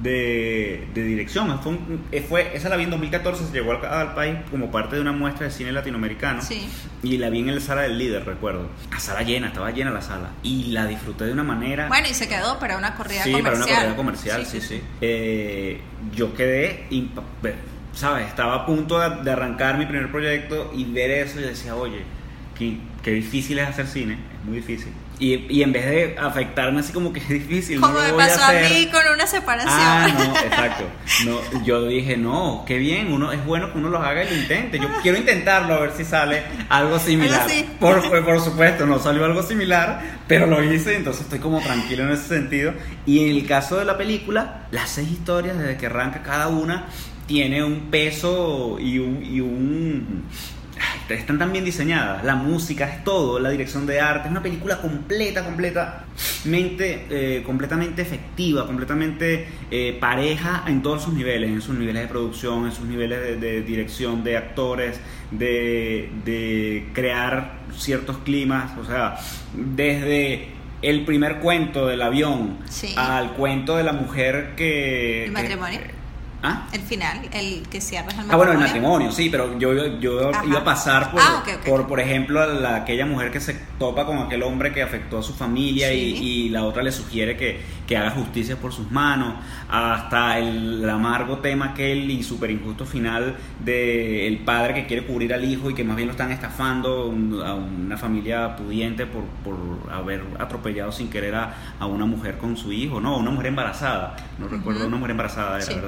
[SPEAKER 2] de, de dirección. Fue, un, fue esa la vi en dos mil catorce, se llegó al, al país como parte de una muestra de cine latinoamericano, sí. Y la vi en la sala del Líder, recuerdo. La sala llena, estaba llena la sala, y la disfruté de una manera.
[SPEAKER 1] Bueno, y se quedó para una corrida
[SPEAKER 2] sí,
[SPEAKER 1] comercial.
[SPEAKER 2] Sí, para una corrida comercial, sí, sí, sí. sí. Eh, yo quedé impa- ¿sabes? Estaba a punto de, de arrancar mi primer proyecto y ver eso, y decía, oye, qué, qué difícil es hacer cine, es muy difícil. Y, y en vez de afectarme así como que es difícil,
[SPEAKER 1] como
[SPEAKER 2] no
[SPEAKER 1] me
[SPEAKER 2] lo voy
[SPEAKER 1] pasó
[SPEAKER 2] a, hacer.
[SPEAKER 1] a mí con una separación.
[SPEAKER 2] Ah, no, exacto. No, yo dije, no, qué bien, uno es bueno que uno lo haga y lo intente. Yo quiero intentarlo a ver si sale algo similar. Por, por supuesto, no salió algo similar, pero lo hice, entonces estoy como tranquilo en ese sentido. Y en el caso de la película, las seis historias, desde que arranca cada una, tiene un peso y un... Y un están tan bien diseñadas, la música es todo, la dirección de arte, es una película completa, completamente, eh, completamente efectiva, completamente eh, pareja en todos sus niveles, en sus niveles de producción, en sus niveles de, de dirección, de actores, de, de crear ciertos climas, o sea, desde el primer cuento del avión, sí, al cuento de la mujer que...
[SPEAKER 1] El matrimonio. Que, ¿Ah? El final, el que cierra el matrimonio.
[SPEAKER 2] Ah, bueno, el matrimonio, sí, pero yo, yo iba a pasar por, ah, okay, okay. por, por ejemplo, a la, aquella mujer que se topa con aquel hombre que afectó a su familia, sí, y, y la otra le sugiere que, que haga justicia por sus manos, hasta el, el amargo tema aquel y súper injusto final de el padre que quiere cubrir al hijo y que más bien lo están estafando a una familia pudiente por, por haber atropellado sin querer a, a una mujer con su hijo, no, una mujer embarazada, no uh-huh. recuerdo, una mujer embarazada era, sí, ¿verdad?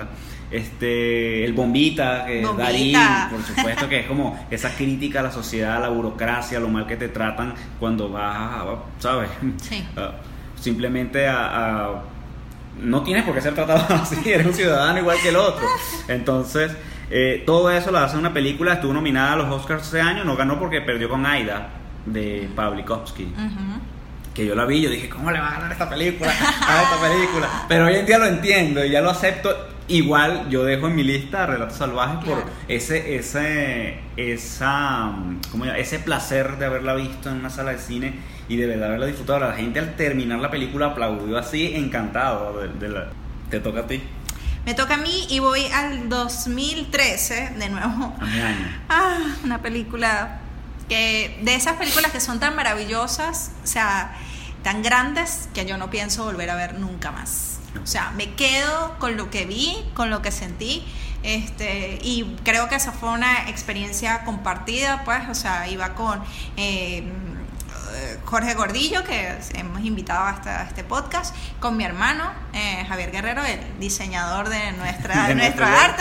[SPEAKER 2] Este, el Bombita, que
[SPEAKER 1] Bombita.
[SPEAKER 2] Darín, por supuesto, que es como esa crítica a la sociedad, a la burocracia, a lo mal que te tratan cuando vas, a, ¿sabes?
[SPEAKER 1] Sí.
[SPEAKER 2] Uh, simplemente a, a... No tienes por qué ser tratado así, eres un ciudadano igual que el otro. Entonces, eh, todo eso lo hace una película, estuvo nominada a los Oscars ese año, no ganó porque perdió con Aida, de Pawlikowski. Uh-huh. Que yo la vi, yo dije, ¿cómo le va a ganar esta película a esta película? Pero hoy en día lo entiendo y ya lo acepto. Igual yo dejo en mi lista Relatos Salvajes por claro. ese ese esa ¿cómo llama? ese placer de haberla visto en una sala de cine y de verdad haberla disfrutado. La gente al terminar la película aplaudió así, encantado de, de la... Te toca a ti.
[SPEAKER 1] Me toca a mí y voy al dos mil trece de nuevo.
[SPEAKER 2] A mi año.
[SPEAKER 1] Ah, una película que de esas películas que son tan maravillosas, o sea, tan grandes que yo no pienso volver a ver nunca más. O sea, me quedo con lo que vi, con lo que sentí, este, y creo que esa fue una experiencia compartida, pues, o sea, iba con eh, Jorge Gordillo, que hemos invitado hasta este podcast, con mi hermano eh, Javier Guerrero, el diseñador de nuestra de nuestra arte,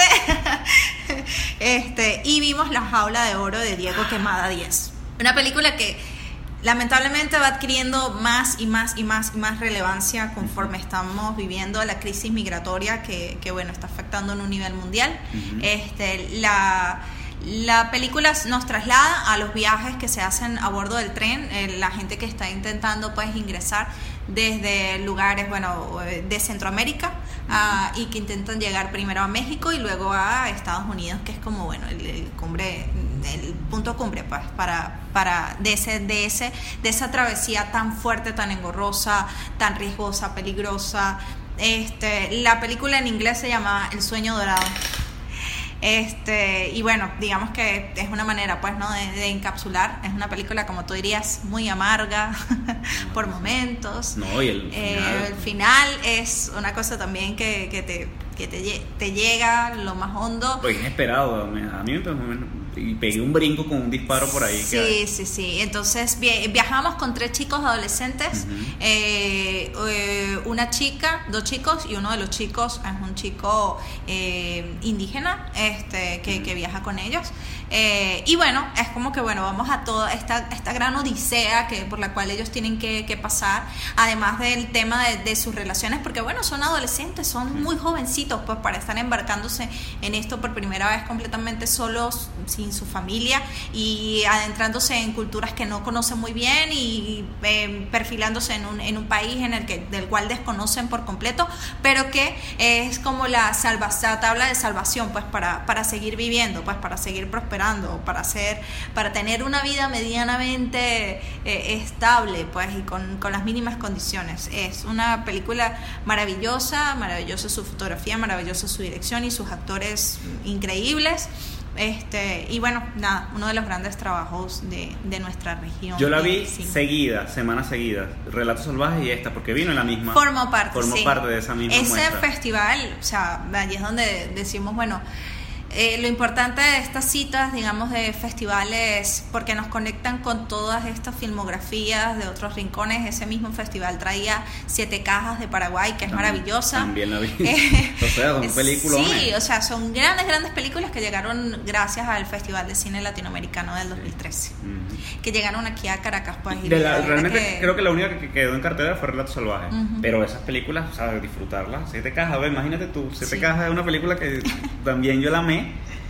[SPEAKER 1] este, y vimos La Jaula de Oro de Diego Quemada Díez, una película que lamentablemente va adquiriendo más y más y más y más relevancia conforme estamos viviendo la crisis migratoria que, que bueno, está afectando en un nivel mundial. Uh-huh. Este, la, la película nos traslada a los viajes que se hacen a bordo del tren, eh, la gente que está intentando pues ingresar desde lugares, bueno, de Centroamérica uh, y que intentan llegar primero a México y luego a Estados Unidos, que es como, bueno, el, el cumbre, el punto cumbre pues, para, para de ese, de ese, de esa travesía tan fuerte, tan engorrosa, tan riesgosa, peligrosa. Este, la película en inglés se llama El Sueño Dorado. Este, y bueno, digamos que es una manera pues no de, de encapsular. Es una película, como tú dirías, muy amarga por momentos.
[SPEAKER 2] No, y el final,
[SPEAKER 1] eh, el final es una cosa también que, que te que te, te llega lo más hondo.
[SPEAKER 2] Pues inesperado, a mí me y pegué un brinco con un disparo por ahí.
[SPEAKER 1] Sí, sí, sí. Entonces viajamos con tres chicos adolescentes, uh-huh. eh, eh, una chica, dos chicos y uno de los chicos es un chico eh, indígena este, que, uh-huh. que viaja con ellos. Eh, y bueno, es como que bueno, vamos a toda esta, esta gran odisea que, por la cual ellos tienen que, que pasar, además del tema de, de sus relaciones, porque bueno, son adolescentes, son muy jovencitos pues para estar embarcándose en esto por primera vez completamente solos, sin su familia y adentrándose en culturas que no conocen muy bien y eh, perfilándose en un, en un país en el que, del cual desconocen por completo, pero que es como la, salva, la tabla de salvación pues para, para seguir viviendo, pues para seguir prosperando, para hacer, para tener una vida medianamente eh, estable pues y con, con las mínimas condiciones. Es una película maravillosa, maravillosa su fotografía, maravillosa su dirección y sus actores increíbles. Este, y bueno, nada, uno de los grandes trabajos de, de nuestra región.
[SPEAKER 2] Yo la vi seguida, semanas seguidas, Relatos Salvajes y esta, porque vino en la misma.
[SPEAKER 1] Formó parte,
[SPEAKER 2] formó
[SPEAKER 1] sí.
[SPEAKER 2] parte de esa misma
[SPEAKER 1] Ese
[SPEAKER 2] muestra.
[SPEAKER 1] festival, o sea, allí es donde decimos, bueno, Eh, lo importante de estas citas, digamos, de festivales, porque nos conectan con todas estas filmografías de otros rincones. Ese mismo festival traía Siete Cajas de Paraguay, que es también, maravillosa.
[SPEAKER 2] También la vi. Eh, o sea, son películas.
[SPEAKER 1] Sí, o sea, son grandes, grandes películas que llegaron gracias al Festival de Cine Latinoamericano del dos mil trece. Uh-huh. Que llegaron aquí a Caracas, pues. Y
[SPEAKER 2] de la, realmente que... creo que la única que quedó en cartelera fue Relatos Salvajes. Uh-huh. Pero esas películas, o sea, disfrutarlas. Siete Cajas, a ver, imagínate tú, Siete sí. Cajas es una película que también yo la amé.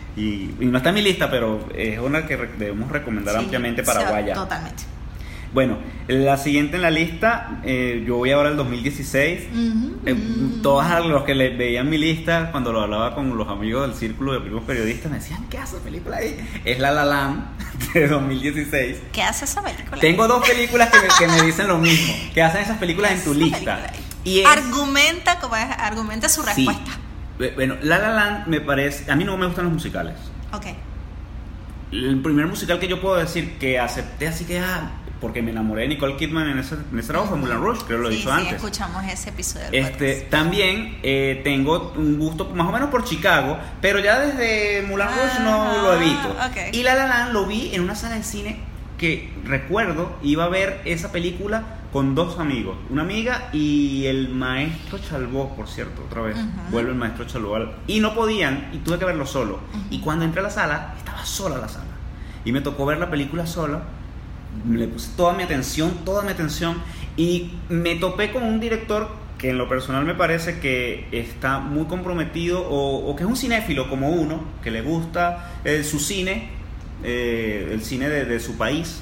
[SPEAKER 2] Y, y no está en mi lista, pero es una que re- debemos recomendar sí, ampliamente paraguaya.
[SPEAKER 1] Totalmente.
[SPEAKER 2] Bueno, la siguiente en la lista, eh, yo voy ahora al dos mil dieciséis. Uh-huh, eh, uh-huh. Todos los que le veían mi lista, cuando lo hablaba con los amigos del círculo de primos periodistas, me decían, ¿qué hace esa película ahí? Es La La Land de dos mil dieciséis.
[SPEAKER 1] ¿Qué hace esa película?
[SPEAKER 2] Tengo dos películas que me, que me dicen lo mismo. ¿Qué hacen esas películas en tu lista?
[SPEAKER 1] Y es, argumenta, como es, argumenta su respuesta.
[SPEAKER 2] Sí. Bueno, La La Land me parece... A mí no me gustan los musicales.
[SPEAKER 1] Ok.
[SPEAKER 2] El primer musical que yo puedo decir que acepté así que... Ah, porque me enamoré de Nicole Kidman en ese, en ese trabajo fue Moulin Rouge, creo que lo he
[SPEAKER 1] sí,
[SPEAKER 2] dicho
[SPEAKER 1] sí,
[SPEAKER 2] antes.
[SPEAKER 1] Escuchamos ese episodio del
[SPEAKER 2] este,
[SPEAKER 1] podcast.
[SPEAKER 2] También eh, tengo un gusto más o menos por Chicago, pero ya desde Moulin Rouge ah, no lo evito.
[SPEAKER 1] Okay.
[SPEAKER 2] Y La La Land lo vi en una sala de cine que recuerdo iba a ver esa película con dos amigos, una amiga y el maestro Chalbó, por cierto, otra vez, uh-huh. vuelve el maestro Chalbó, y no podían, y tuve que verlo solo, uh-huh. y cuando entré a la sala, estaba sola la sala, y me tocó ver la película sola, le puse toda mi atención, toda mi atención, y me topé con un director que en lo personal me parece que está muy comprometido, o, o que es un cinéfilo como uno, que le gusta eh, su cine, eh, el cine de, de su país.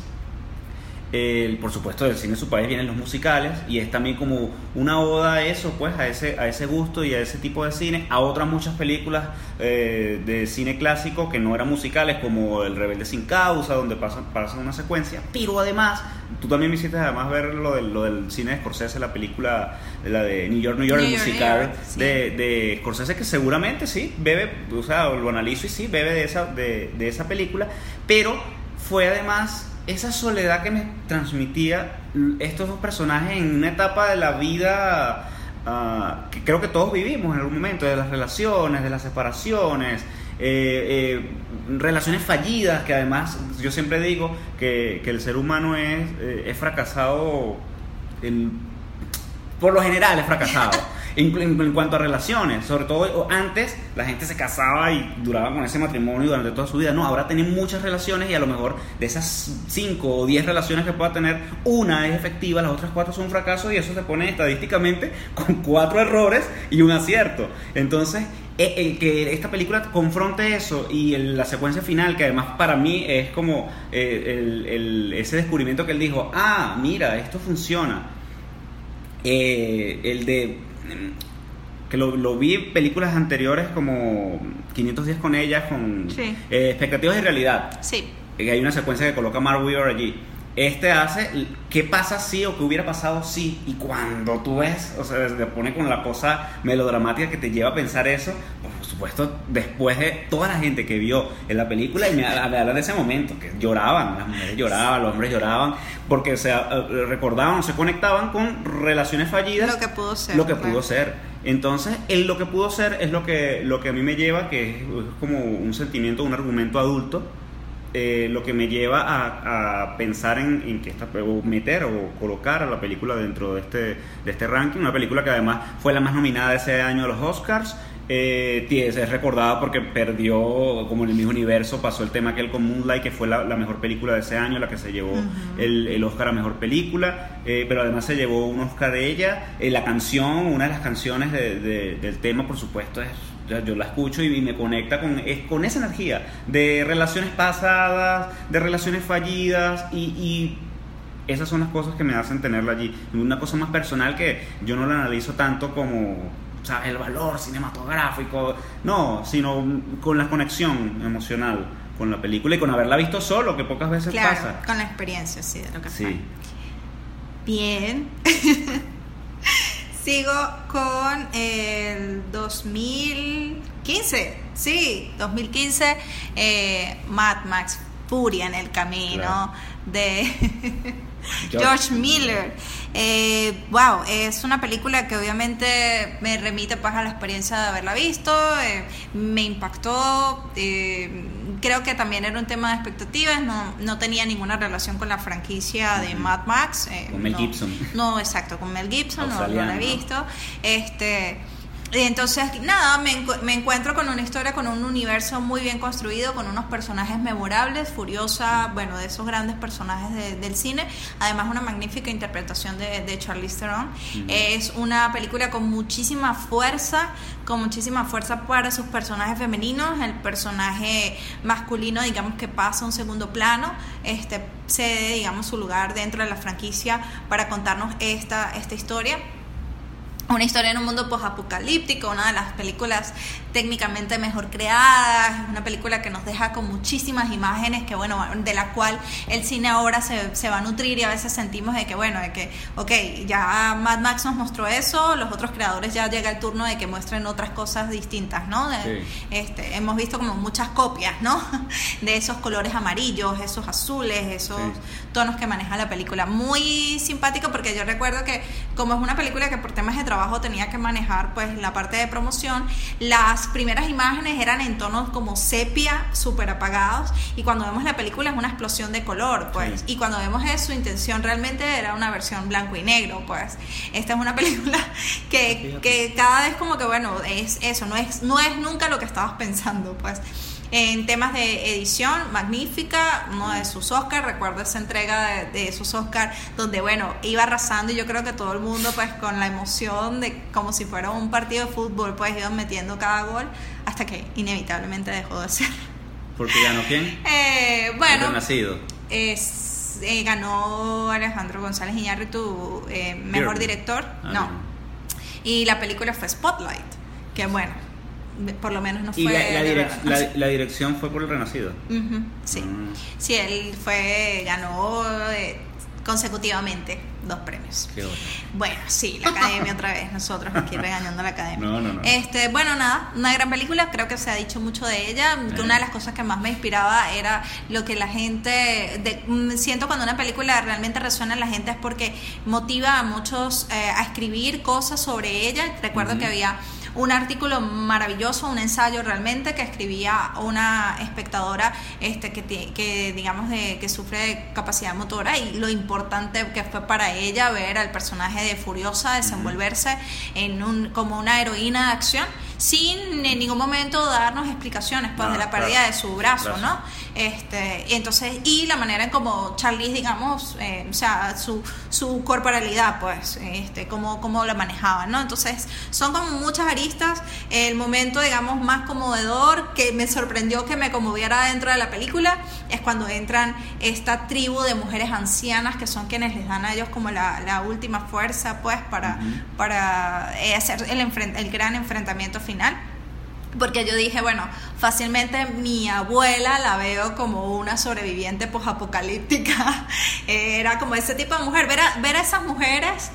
[SPEAKER 2] Eh, por supuesto, del cine de su país vienen los musicales, y es también como una oda a eso, pues a ese, a ese gusto y a ese tipo de cine, a otras muchas películas eh, de cine clásico que no eran musicales, como El Rebelde Sin Causa, donde pasan, pasan una secuencia. Pero además, tú también me hiciste además ver lo del, lo del cine de Scorsese, la película, la de New York, New York, New el musical York, sí. de, de Scorsese, que seguramente sí, bebe, o sea, lo analizo y sí, bebe de esa, de, de esa película, pero fue además esa soledad que me transmitía estos dos personajes en una etapa de la vida uh, que creo que todos vivimos en algún momento, de las relaciones, de las separaciones, eh, eh, relaciones fallidas, que además yo siempre digo que, que el ser humano es, eh, es fracasado, en, por lo general es fracasado. En, en, en cuanto a relaciones, sobre todo antes la gente se casaba y duraba con ese matrimonio durante toda su vida. No, ahora tienen muchas relaciones, y a lo mejor de esas cinco o diez relaciones que pueda tener, una es efectiva, las otras cuatro son un fracaso, y eso se pone estadísticamente con cuatro errores y un acierto. Entonces, el que esta película confronte eso, y el, la secuencia final, que además para mí es como eh, el, el, ese descubrimiento que él dijo, ah, mira, esto funciona. Eh, el de que lo, lo vi en películas anteriores como quinientos días con ella, con sí. eh, Expectativas y Realidad.
[SPEAKER 1] Sí.
[SPEAKER 2] Eh, hay una secuencia que coloca Mark Weir allí. Este hace qué pasa si, o qué hubiera pasado si, y cuando tú ves, o sea, se pone con la cosa melodramática que te lleva a pensar eso. Por supuesto, después de toda la gente que vio en la película, y me hablan de ese momento, que lloraban, las mujeres lloraban, los hombres lloraban, porque o sea, recordaban o se conectaban con relaciones fallidas,
[SPEAKER 1] lo que pudo ser,
[SPEAKER 2] lo que pudo ser. Entonces, el lo que pudo ser es lo que, lo que a mí me lleva, que es como un sentimiento, un argumento adulto. Eh, lo que me lleva a, a pensar en, en que esta, o meter o colocar a la película dentro de este, de este ranking, una película que además fue la más nominada ese año a los Oscars. Eh, es recordada porque perdió, como en el mismo universo pasó el tema aquel con Moonlight, que fue la, la mejor película de ese año, la que se llevó uh-huh. el, el Oscar a mejor película, eh, pero además se llevó un Oscar de ella. Eh, la canción, una de las canciones de, de, del tema, por supuesto, es, yo la escucho y me conecta con, es, con esa energía de relaciones pasadas, de relaciones fallidas, y, y esas son las cosas que me hacen tenerla allí. Una cosa más personal, que yo no la analizo tanto como, o sea, el valor cinematográfico, no, sino con la conexión emocional con la película y con haberla visto solo, que pocas veces
[SPEAKER 1] claro,
[SPEAKER 2] pasa.
[SPEAKER 1] Con la experiencia, sí, de lo que
[SPEAKER 2] sí.
[SPEAKER 1] fue. Bien. Sigo con el dos mil quince, sí, dos mil quince, eh, Mad Max, Furia en el camino, claro. de George, George Miller. Eh, wow, es una película que obviamente me remite pues a la experiencia de haberla visto, eh, me impactó, eh, creo que también era un tema de expectativas, no, no tenía ninguna relación con la franquicia de Mad Max. Eh,
[SPEAKER 2] con Mel
[SPEAKER 1] no,
[SPEAKER 2] Gibson.
[SPEAKER 1] No, exacto, con Mel Gibson, no, no la he visto. Este... Entonces, nada, me, encu- me encuentro con una historia, con un universo muy bien construido, con unos personajes memorables. Furiosa, bueno, de esos grandes personajes de, del cine. Además, una magnífica interpretación de, de Charlize Theron. Uh-huh. Es una película con muchísima fuerza, con muchísima fuerza para sus personajes femeninos. El personaje masculino, digamos que pasa a un segundo plano, este, cede, digamos, su lugar dentro de la franquicia para contarnos esta, esta historia. Una historia en un mundo post-apocalíptico, una de las películas técnicamente mejor creadas, una película que nos deja con muchísimas imágenes, que bueno, de la cual el cine ahora se, se va a nutrir, y a veces sentimos de que bueno, de que ok, ya Mad Max nos mostró eso, los otros creadores ya llega el turno de que muestren otras cosas distintas, ¿no? De, sí. este, hemos visto como muchas copias, ¿no? De esos colores amarillos, esos azules, esos sí. tonos que maneja la película. Muy simpático, porque yo recuerdo que como es una película que por temas de trabajo trabajo tenía que manejar pues la parte de promoción, las primeras imágenes eran en tonos como sepia, súper apagados, y cuando vemos la película es una explosión de color, pues, sí. Y cuando vemos eso, su intención realmente era una versión blanco y negro, pues. Esta es una película que, que cada vez como que, bueno, es eso, no es, no es nunca lo que estabas pensando, pues. En temas de edición, magnífica, uno de sus Oscars, recuerdo esa entrega de, de sus Oscars donde, bueno, iba arrasando, y yo creo que todo el mundo pues con la emoción de como si fuera un partido de fútbol, pues iban metiendo cada gol hasta que inevitablemente dejó de ser.
[SPEAKER 2] ¿Porque ganó quién?
[SPEAKER 1] Eh, bueno,
[SPEAKER 2] el Renacido.
[SPEAKER 1] Es, eh, ganó Alejandro González Iñárritu, eh, mejor director, ah, no. Bien. Y la película fue Spotlight, que bueno, por lo menos no fue.
[SPEAKER 2] ¿Y la, la, direc- la, la dirección fue por El Renacido?
[SPEAKER 1] Uh-huh, sí. Mm. Sí, él fue, ganó eh, consecutivamente dos premios.
[SPEAKER 2] Qué bueno.
[SPEAKER 1] Bueno, sí, la Academia otra vez, nosotros aquí regañando a la Academia.
[SPEAKER 2] No, no, no.
[SPEAKER 1] Este, bueno, nada, una gran película, creo que se ha dicho mucho de ella, que una de las cosas que más me inspiraba era lo que la gente, de, siento cuando una película realmente resuena en la gente es porque motiva a muchos eh, a escribir cosas sobre ella. Recuerdo uh-huh. que había un artículo maravilloso, un ensayo realmente que escribía una espectadora este que, que digamos de, que sufre de capacidad motora, y lo importante que fue para ella ver al personaje de Furiosa desenvolverse uh-huh. en un, como una heroína de acción, sin en ningún momento darnos explicaciones pues, no, de la pérdida claro. de su brazo, brazo, ¿no? Este, entonces, y la manera en como Charlize, digamos, eh, o sea, su, su corporalidad, pues, este, cómo, cómo la manejaba, ¿no? Entonces, son como muchas aristas. El momento, digamos, más conmovedor que me sorprendió que me conmoviera dentro de la película es cuando entran esta tribu de mujeres ancianas que son quienes les dan a ellos como la, la última fuerza, pues, para, uh-huh. para eh, hacer el, enfrent- el gran enfrentamiento final. Porque yo dije, bueno, fácilmente mi abuela la veo como una sobreviviente posapocalíptica. Eh, era como ese tipo de mujer. Ver a, ver a esas mujeres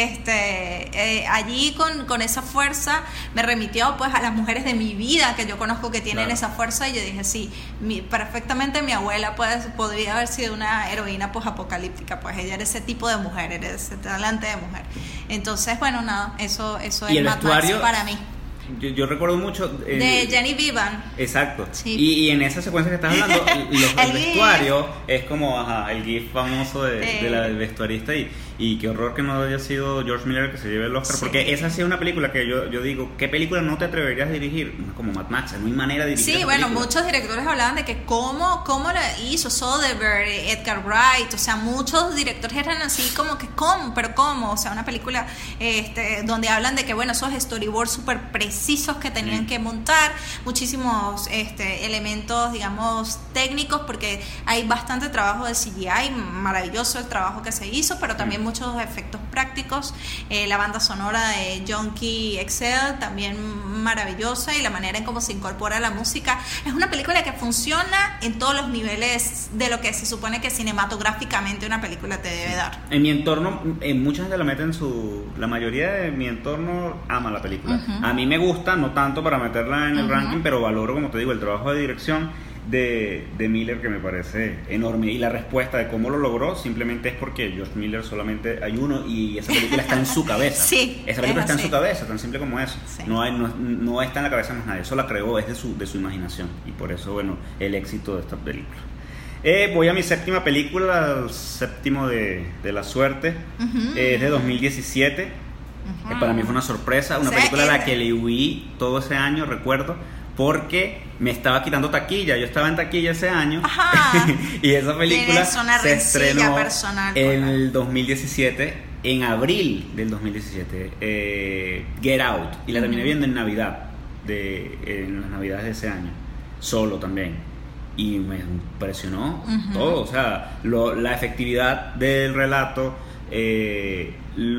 [SPEAKER 1] este, eh, allí con, con esa fuerza me remitió pues a las mujeres de mi vida que yo conozco que tienen claro. esa fuerza. Y yo dije, sí, mi, perfectamente mi abuela pues, podría haber sido una heroína posapocalíptica. Pues ella era ese tipo de mujer, era ese talante de mujer. Entonces, bueno, nada, eso, eso es Mad Max para mí.
[SPEAKER 2] Yo, yo recuerdo mucho
[SPEAKER 1] eh, de Jenny Vivan.
[SPEAKER 2] Exacto. Sí. Y, y en esa secuencia que estás hablando, los, el, el vestuario es como ajá, el gif famoso de, sí. de la, del vestuarista. Y, y qué horror que no haya sido George Miller que se lleve el Oscar. Sí. Porque esa ha sido una película que yo, yo digo, ¿qué película no te atreverías a dirigir? Como Mad Max, no hay manera de dirigir.
[SPEAKER 1] Sí, bueno, película. Muchos directores hablaban de que cómo, cómo la hizo Soderbergh, Edgar Wright. O sea, muchos directores eran así como que, ¿cómo? ¿Pero cómo? O sea, una película este, donde hablan de que, bueno, esos storyboards súper precisos que tenían que montar, muchísimos este, elementos, digamos, técnicos, porque hay bastante trabajo de C G I, maravilloso el trabajo que se hizo, pero también muchos efectos prácticos. Eh, la banda sonora de Junkie X L también maravillosa, y la manera en cómo se incorpora la música. Es una película que funciona en todos los niveles de lo que se supone que cinematográficamente una película te debe dar.
[SPEAKER 2] En mi entorno, en mucha gente la mete en su... La mayoría de mi entorno ama la película. Uh-huh. A mí me gusta, no tanto para meterla en el uh-huh. ranking, pero valoro, como te digo, el trabajo de dirección de, de Miller, que me parece enorme, y la respuesta de cómo lo logró simplemente es porque George Miller solamente hay uno y esa película está en su cabeza.
[SPEAKER 1] Sí,
[SPEAKER 2] esa película está
[SPEAKER 1] así.
[SPEAKER 2] en su cabeza, tan simple como eso. Sí. No, hay, no, no está en la cabeza de más nadie, eso la creó, es de su, de su imaginación, y por eso, bueno, el éxito de esta película. Eh, voy a mi séptima película, el séptimo de, de la suerte, uh-huh. eh, es de dos mil diecisiete. Uh-huh. Eh, para mí fue una sorpresa, una o sea, película a la que le huí todo ese año, recuerdo, porque me estaba quitando taquilla. Yo estaba en taquilla ese año. Ajá. Y esa película se estrenó personal, en el dos mil diecisiete, en abril del dos mil diecisiete, eh, Get Out, y la terminé uh-huh. viendo en Navidad, de, en las Navidades de ese año, solo también. Y me impresionó uh-huh. todo, o sea, lo, la efectividad del relato, eh,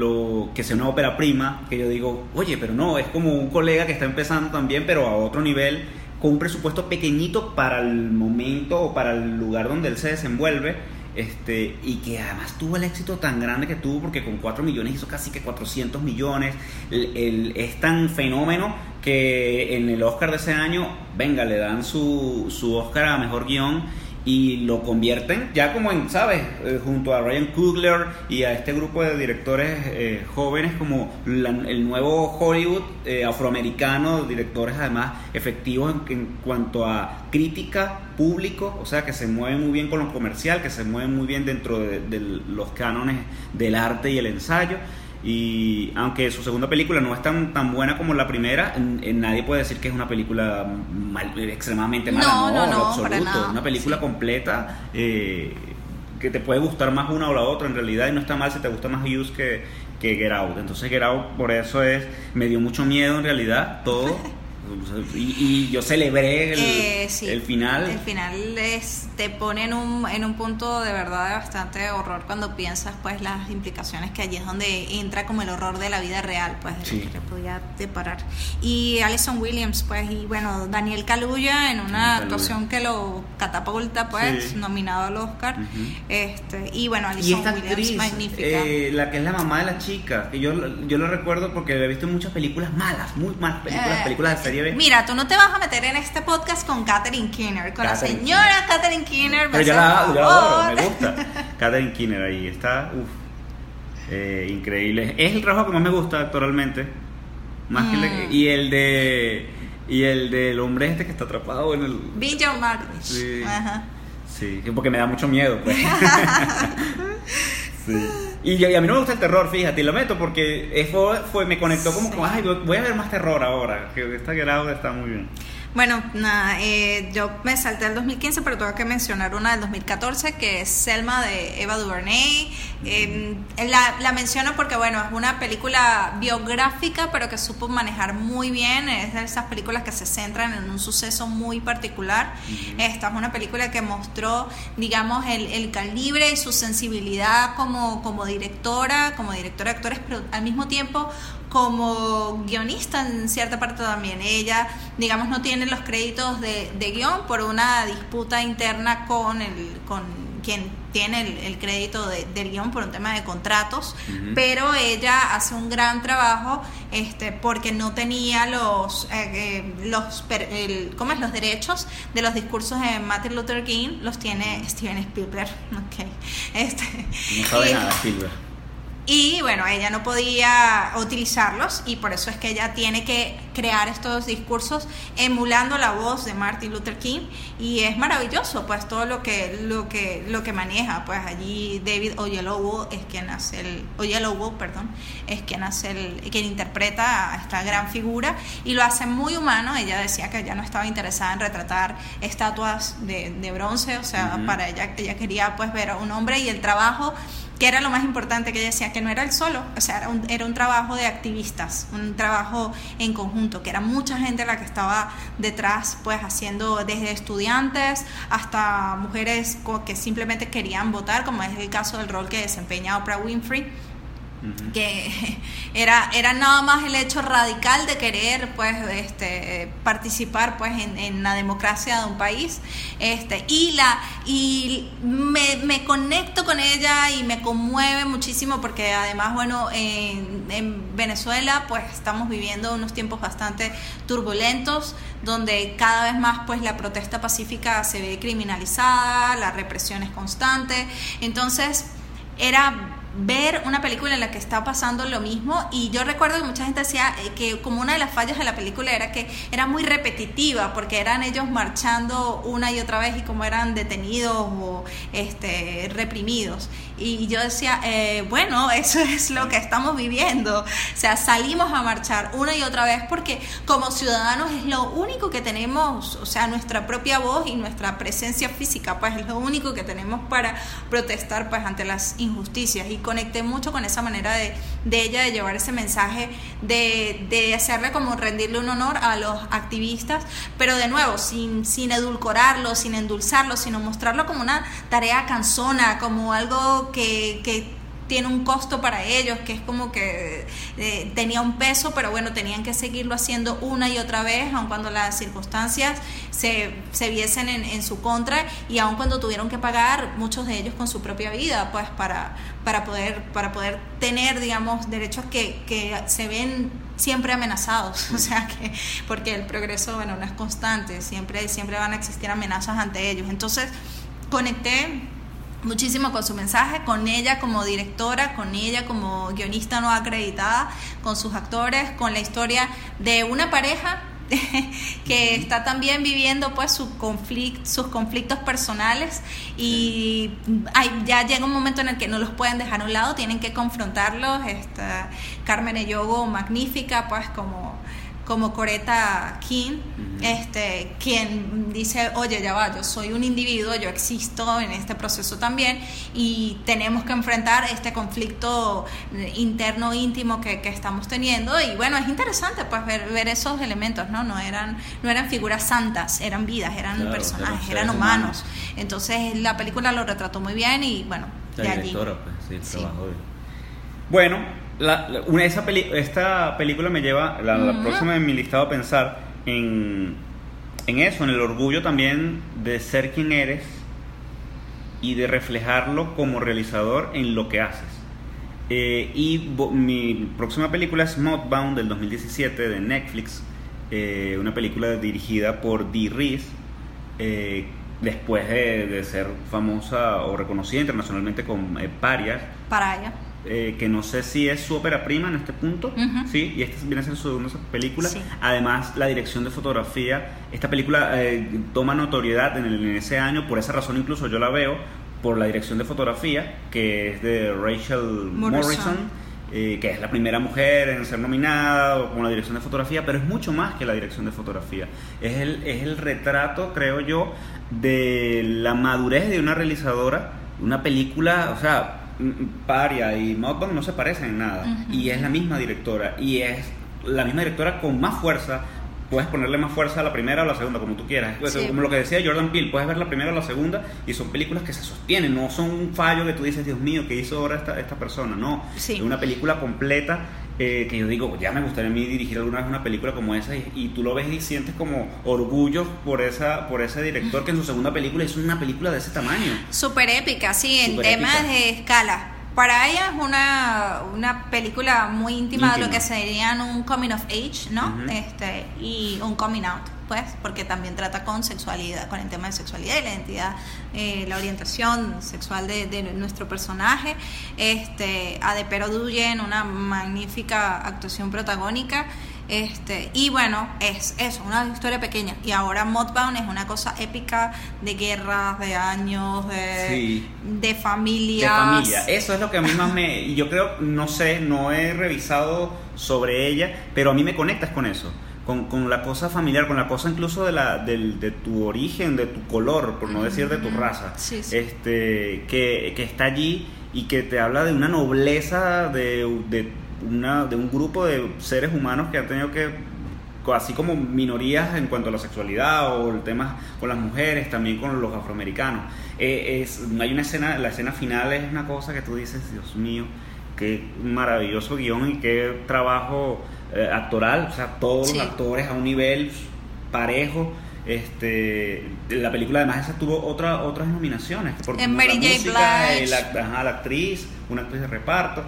[SPEAKER 2] lo que sea una ópera prima, que yo digo, oye, pero no, es como un colega que está empezando también, pero a otro nivel, con un presupuesto pequeñito para el momento o para el lugar donde él se desenvuelve, este, y que además tuvo el éxito tan grande que tuvo, porque con cuatro millones hizo casi que cuatrocientos millones. El, el, es tan fenómeno que en el Oscar de ese año, venga, le dan su, su Oscar a mejor guión. y lo convierten ya como en, ¿sabes? Eh, junto a Ryan Coogler y a este grupo de directores eh, jóvenes como la, el nuevo Hollywood eh, afroamericano, directores además efectivos en, en cuanto a crítica, público, o sea, que se mueven muy bien con lo comercial, que se mueven muy bien dentro de, de los cánones del arte y el ensayo. Y aunque su segunda película no es tan tan buena como la primera, en, en nadie puede decir que es una película mal, extremadamente mala,
[SPEAKER 1] no, no,
[SPEAKER 2] no,
[SPEAKER 1] no,
[SPEAKER 2] en absoluto.
[SPEAKER 1] para nada.
[SPEAKER 2] Una película sí. completa eh, que te puede gustar más una o la otra en realidad, y no está mal si te gusta más Views que, que Get Out. Entonces Get Out, por eso es, me dio mucho miedo en realidad todo. Y, y yo celebré el,
[SPEAKER 1] eh, sí,
[SPEAKER 2] el final.
[SPEAKER 1] El final es, te pone en un, en un punto de verdad de bastante horror cuando piensas pues las implicaciones, que allí es donde entra como el horror de la vida real, pues de
[SPEAKER 2] sí.
[SPEAKER 1] lo que le podía deparar. Y Alison Williams, pues, y bueno, Daniel Kaluuya en una actuación que lo catapulta, pues, sí. nominado al Oscar. Uh-huh. este Y bueno, Alison
[SPEAKER 2] y esta
[SPEAKER 1] Williams,
[SPEAKER 2] actriz,
[SPEAKER 1] magnífica.
[SPEAKER 2] Eh, la que es la mamá de la chica, que yo, yo lo recuerdo porque la he visto en muchas películas malas, muy malas películas, eh, películas de serie B.
[SPEAKER 1] Mira, tú no te vas a meter en este podcast con Catherine Keener, con
[SPEAKER 2] Catherine
[SPEAKER 1] la señora
[SPEAKER 2] Keener.
[SPEAKER 1] Catherine Keener.
[SPEAKER 2] Pero yo la, yo la adoro, me gusta. Catherine Keener ahí está, uff, eh, increíble. Es el trabajo que más me gusta actualmente. Más mm. que el, y el de y el del hombre este que está atrapado en el.
[SPEAKER 1] B. John Malkovich.
[SPEAKER 2] Sí.
[SPEAKER 1] Ajá.
[SPEAKER 2] Sí, porque me da mucho miedo, pues. Sí. Y, y a mí no me gusta el terror, fíjate, y lo meto porque fue, fue me conectó como, sí. como, ay, voy a ver más terror ahora, que esta grado está muy bien.
[SPEAKER 1] Bueno, nada, eh, yo me salté el dos mil quince, pero tengo que mencionar una del dos mil catorce, que es Selma, de Ava DuVernay. Eh, la, la menciono porque, bueno, es una película biográfica, pero que supo manejar muy bien. Es de esas películas que se centran en un suceso muy particular. Uh-huh. Esta es una película que mostró, digamos, el, el calibre y su sensibilidad como, como directora, como directora de actores, pero al mismo tiempo como guionista en cierta parte también. Ella, digamos, no tiene los créditos de, de guión por una disputa interna con el con quien tiene el, el crédito de, del guión por un tema de contratos, uh-huh. pero ella hace un gran trabajo este porque no tenía los eh, los el, ¿cómo es? los derechos de los discursos de Martin Luther King, los tiene Steven Spielberg. Okay. Este,
[SPEAKER 2] no sabe y, nada Spielberg.
[SPEAKER 1] Y bueno, ella no podía utilizarlos, y por eso es que ella tiene que crear estos discursos emulando la voz de Martin Luther King, y es maravilloso pues todo lo que lo que lo que maneja. Pues allí David Oyelowo es quien hace el Oyelowo, perdón, es quien hace el quien interpreta a esta gran figura, y lo hace muy humano. Ella decía que ella no estaba interesada en retratar estatuas de, de bronce, o sea, uh-huh. para ella ella quería pues ver a un hombre, y el trabajo, que era lo más importante, que ella decía que no era él solo, o sea, era un, era un trabajo de activistas, un trabajo en conjunto, que era mucha gente la que estaba detrás, pues haciendo desde estudiantes hasta mujeres que simplemente querían votar, como es el caso del rol que desempeña Oprah Winfrey. Uh-huh. Que era era nada más el hecho radical de querer pues este participar pues en, en la democracia de un país, este y la y me, me conecto con ella y me conmueve muchísimo, porque además, bueno, en, en Venezuela pues estamos viviendo unos tiempos bastante turbulentos, donde cada vez más pues la protesta pacífica se ve criminalizada, la represión es constante. Entonces era ver una película en la que está pasando lo mismo, y yo recuerdo que mucha gente decía que como una de las fallas de la película era que era muy repetitiva, porque eran ellos marchando una y otra vez y como eran detenidos o este reprimidos, y yo decía eh, bueno, eso es lo que estamos viviendo. O sea, salimos a marchar una y otra vez porque como ciudadanos es lo único que tenemos, o sea, nuestra propia voz y nuestra presencia física, pues es lo único que tenemos para protestar pues ante las injusticias. Y conecté mucho con esa manera de, de ella de llevar ese mensaje, de, de hacerle como rendirle un honor a los activistas, pero de nuevo sin, sin edulcorarlo, sin endulzarlo, sino mostrarlo como una tarea cansona, como algo que, que tiene un costo para ellos, que es como que eh, tenía un peso, pero bueno, tenían que seguirlo haciendo una y otra vez, aun cuando las circunstancias se, se viesen en, en su contra, y aun cuando tuvieron que pagar, muchos de ellos con su propia vida, pues para, para, poder, para poder tener, digamos, derechos que, que se ven siempre amenazados. O sea, que porque el progreso, bueno, no es constante, siempre, siempre van a existir amenazas ante ellos. Entonces, conecté muchísimo con su mensaje, con ella como directora, con ella como guionista no acreditada, con sus actores, con la historia de una pareja que está también viviendo pues su conflict, sus conflictos personales y hay, ya llega un momento en el que no los pueden dejar a un lado, tienen que confrontarlos. Esta Carmen Eyogo, magnífica, pues como como Coretta King, uh-huh. este, quien dice, oye, ya va, yo soy un individuo, yo existo en este proceso también y tenemos que enfrentar este conflicto interno, íntimo que, que estamos teniendo. Y bueno, es interesante pues ver, ver esos elementos, ¿no? No eran, no eran figuras santas, eran vidas, eran claro, personajes, eran humanos. humanos. Entonces la película lo retrató muy bien y bueno,
[SPEAKER 2] la
[SPEAKER 1] de
[SPEAKER 2] directora,
[SPEAKER 1] allí.
[SPEAKER 2] Pues, sí, el
[SPEAKER 1] sí.
[SPEAKER 2] trabajo de... Bueno, La, la, una, esa peli, esta película me lleva, la, la uh-huh. próxima en mi listado, a pensar en, en eso, en el orgullo también de ser quien eres y de reflejarlo como realizador en lo que haces. Eh, y bo, mi próxima película es Mudbound del dos mil diecisiete de Netflix, eh, una película dirigida por Dee Reese, eh, después de, de ser famosa o reconocida internacionalmente con eh, Pariah.
[SPEAKER 1] Pariah.
[SPEAKER 2] Eh, que no sé si es su ópera prima en este punto, uh-huh. sí, y esta viene a ser su segunda película. Sí. Además, la dirección de fotografía, esta película eh, toma notoriedad en, el, en ese año, por esa razón incluso yo la veo, por la dirección de fotografía, que es de Rachel Morrison, Morrison eh, que es la primera mujer en ser nominada con la dirección de fotografía, pero es mucho más que la dirección de fotografía. Es el, es el retrato, creo yo, de la madurez de una realizadora, una película, o sea, Pariah y Mudbound no se parecen en nada, uh-huh. y es la misma directora y es la misma directora con más fuerza. Puedes ponerle más fuerza a la primera o a la segunda, como tú quieras. Sí. Como lo que decía Jordan Peele, puedes ver la primera o la segunda y son películas que se sostienen, no son un fallo que tú dices, Dios mío, ¿qué hizo ahora esta, esta persona? No, sí. Es una película completa eh, que yo digo, ya me gustaría a mí dirigir alguna vez una película como esa y, y tú lo ves y sientes como orgullo por esa por ese director que en su segunda película hizo una película de ese tamaño.
[SPEAKER 1] Súper épica, sí, en
[SPEAKER 2] Super
[SPEAKER 1] temas
[SPEAKER 2] épica.
[SPEAKER 1] de escala. Para ella es una, una película muy íntima, íntima de lo que serían un coming of age, ¿no? Uh-huh. Este, y un coming out, pues, porque también trata con sexualidad, con el tema de sexualidad y la identidad, eh, la orientación sexual de, de nuestro personaje. Este, Adepero Duyen, una magnífica actuación protagónica. Este, y bueno, es eso, una historia pequeña. Y ahora Mudbound es una cosa épica de guerras, de años, de, sí. de familias.
[SPEAKER 2] De familia. Eso es lo que a mí más me... Yo creo, no sé, no he revisado sobre ella, pero a mí me conectas con eso. Con, con la cosa familiar, con la cosa incluso de, la, de, de tu origen, de tu color, por no decir de tu raza.
[SPEAKER 1] Sí, sí.
[SPEAKER 2] Este, que, que está allí y que te habla de una nobleza, de... de Una, de un grupo de seres humanos que han tenido que, así como minorías en cuanto a la sexualidad o el tema con las mujeres, también con los afroamericanos. Eh, es, hay una escena, la escena final es una cosa que tú dices, Dios mío, qué maravilloso guión y qué trabajo eh, actoral, o sea, todos sí. los actores a un nivel parejo. Este, la película además esa tuvo otra, otras nominaciones por
[SPEAKER 1] en Mary J. Blige,
[SPEAKER 2] la, ajá, la actriz, una actriz de reparto.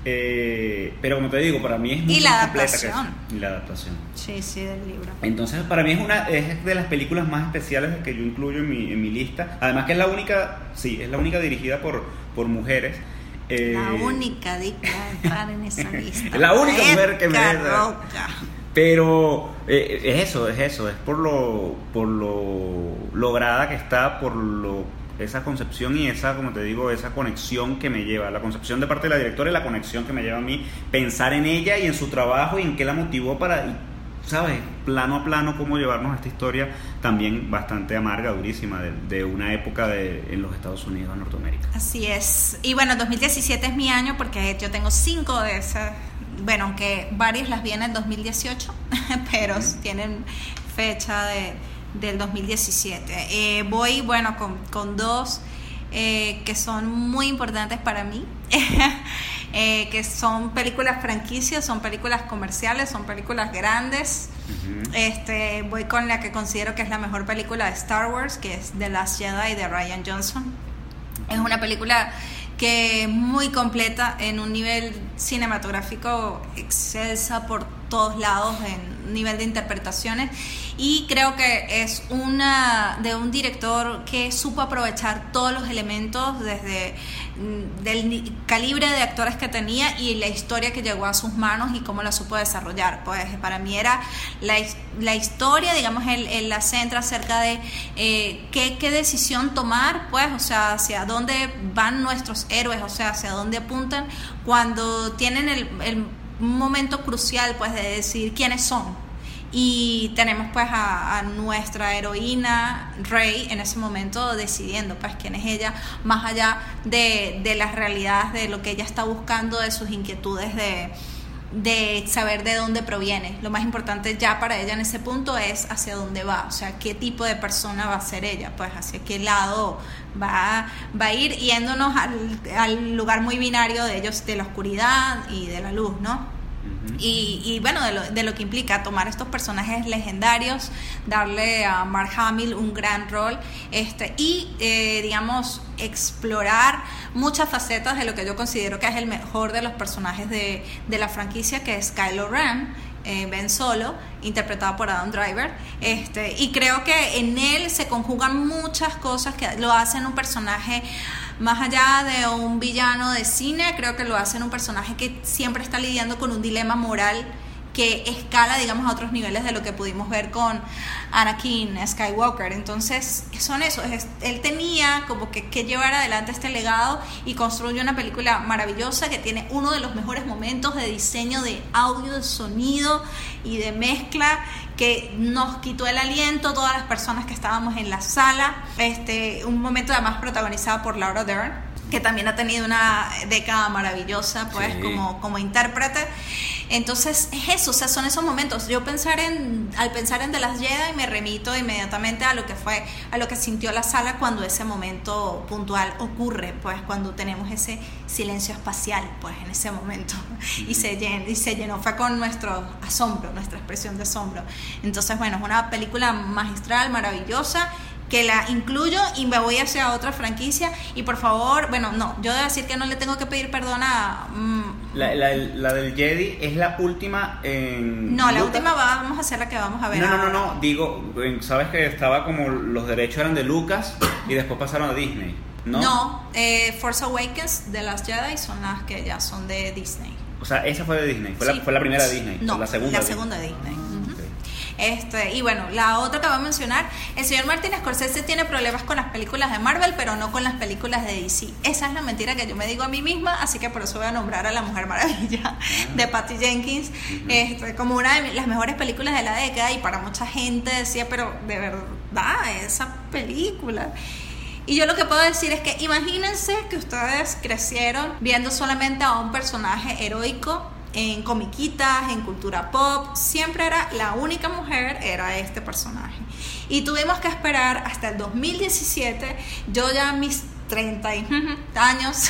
[SPEAKER 2] Eh, pero como te digo, para mí es muy
[SPEAKER 1] y la adaptación
[SPEAKER 2] y la adaptación
[SPEAKER 1] sí, sí, del libro.
[SPEAKER 2] Entonces para mí es una es de las películas más especiales que yo incluyo en mi, en mi lista. Además que es la única, sí, es la única dirigida por, por mujeres. Eh,
[SPEAKER 1] la única digna de entrar en esa lista.
[SPEAKER 2] La única mujer que me
[SPEAKER 1] roca.
[SPEAKER 2] Pero eh, es eso, es eso, es por lo por lo lograda que está, por lo esa concepción y esa, como te digo, esa conexión que me lleva, la concepción de parte de la directora y la conexión que me lleva a mí, pensar en ella y en su trabajo y en qué la motivó para, ¿sabes? Plano a plano, cómo llevarnos a esta historia también bastante amarga, durísima, de, de una época de, en los Estados Unidos, en Norteamérica.
[SPEAKER 1] Así es. Y bueno, dos mil diecisiete es mi año porque yo tengo cinco de esas, bueno, aunque varias las vi en el dos mil dieciocho, pero mm. tienen fecha de... del dos mil diecisiete. Eh, voy, bueno, con, con dos eh, que son muy importantes para mí, eh, que son películas franquicias, son películas comerciales, son películas grandes. Uh-huh. Este, voy con la que considero que es la mejor película de Star Wars, que es The Last Jedi de Rian Johnson. Uh-huh. Es una película que es muy completa en un nivel cinematográfico excelsa por todos lados en nivel de interpretaciones, y creo que es una de un director que supo aprovechar todos los elementos desde del calibre de actores que tenía y la historia que llegó a sus manos y cómo la supo desarrollar. Pues para mí era la, la historia, digamos, el, el la centra acerca de eh, qué, qué decisión tomar, pues, o sea, hacia dónde van nuestros héroes, o sea, hacia dónde apuntan cuando tienen el, el momento crucial, pues, de decir quiénes son. Y tenemos pues a, a nuestra heroína Rey en ese momento decidiendo pues quién es ella, más allá de, de las realidades de lo que ella está buscando, de sus inquietudes de, de saber de dónde proviene. Lo más importante ya para ella en ese punto es hacia dónde va, o sea, qué tipo de persona va a ser ella, pues hacia qué lado va, va a ir, yéndonos al, al lugar muy binario de ellos, de la oscuridad y de la luz, ¿no? Y, y bueno, de lo, de lo que implica tomar estos personajes legendarios, darle a Mark Hamill un gran rol, este y eh, digamos explorar muchas facetas de lo que yo considero que es el mejor de los personajes de, de la franquicia, que es Kylo Ren, eh, Ben Solo, interpretado por Adam Driver, este y creo que en él se conjugan muchas cosas que lo hacen un personaje más allá de un villano de cine. Creo que lo hacen un personaje que siempre está lidiando con un dilema moral que escala, digamos, a otros niveles de lo que pudimos ver con Anakin Skywalker. Entonces, son eso, es, él tenía como que, que llevar adelante este legado y construye una película maravillosa que tiene uno de los mejores momentos de diseño de audio, de sonido y de mezcla que nos quitó el aliento todas las personas que estábamos en la sala. Este, un momento además protagonizado por Laura Dern, que también ha tenido una década maravillosa, pues, sí, como, como intérprete. Entonces es eso, o sea, son esos momentos. Yo pensar en, al pensar en The Last Jedi me remito inmediatamente a lo que fue, a lo que sintió la sala cuando ese momento puntual ocurre, pues cuando tenemos ese silencio espacial, pues en ese momento, y se llenó, y se llenó, fue con nuestro asombro, nuestra expresión de asombro. Entonces, bueno, es una película magistral, maravillosa, que la incluyo y me voy hacia otra franquicia. Y por favor, bueno, no, yo debo decir que no le tengo que pedir perdón a... Mmm,
[SPEAKER 2] la, la, la del Jedi es la última en...
[SPEAKER 1] No, la
[SPEAKER 2] Lucas.
[SPEAKER 1] última va, vamos a hacer la que vamos a ver
[SPEAKER 2] No, no,
[SPEAKER 1] ahora.
[SPEAKER 2] no, no, digo, sabes que estaba como los derechos eran de Lucas y después pasaron a Disney, ¿no?
[SPEAKER 1] No, eh, Force Awakens de las Jedi son las que ya son de Disney.
[SPEAKER 2] O sea, esa fue de Disney, fue, sí. la, fue la primera de Disney.
[SPEAKER 1] No,
[SPEAKER 2] la segunda,
[SPEAKER 1] la segunda de Disney. Este, y bueno, la otra que voy a mencionar, el señor Martin Scorsese tiene problemas con las películas de Marvel, pero no con las películas de D C. Esa es la mentira que yo me digo a mí misma, así que por eso voy a nombrar a La Mujer Maravilla de Patty Jenkins, este, como una de las mejores películas de la década, y para mucha gente decía, pero de verdad, esa película. Y yo lo que puedo decir es que imagínense que ustedes crecieron viendo solamente a un personaje heroico en comiquitas, en cultura pop, siempre era la única mujer, era este personaje. Y tuvimos que esperar hasta el dos mil diecisiete, yo ya mis treinta años,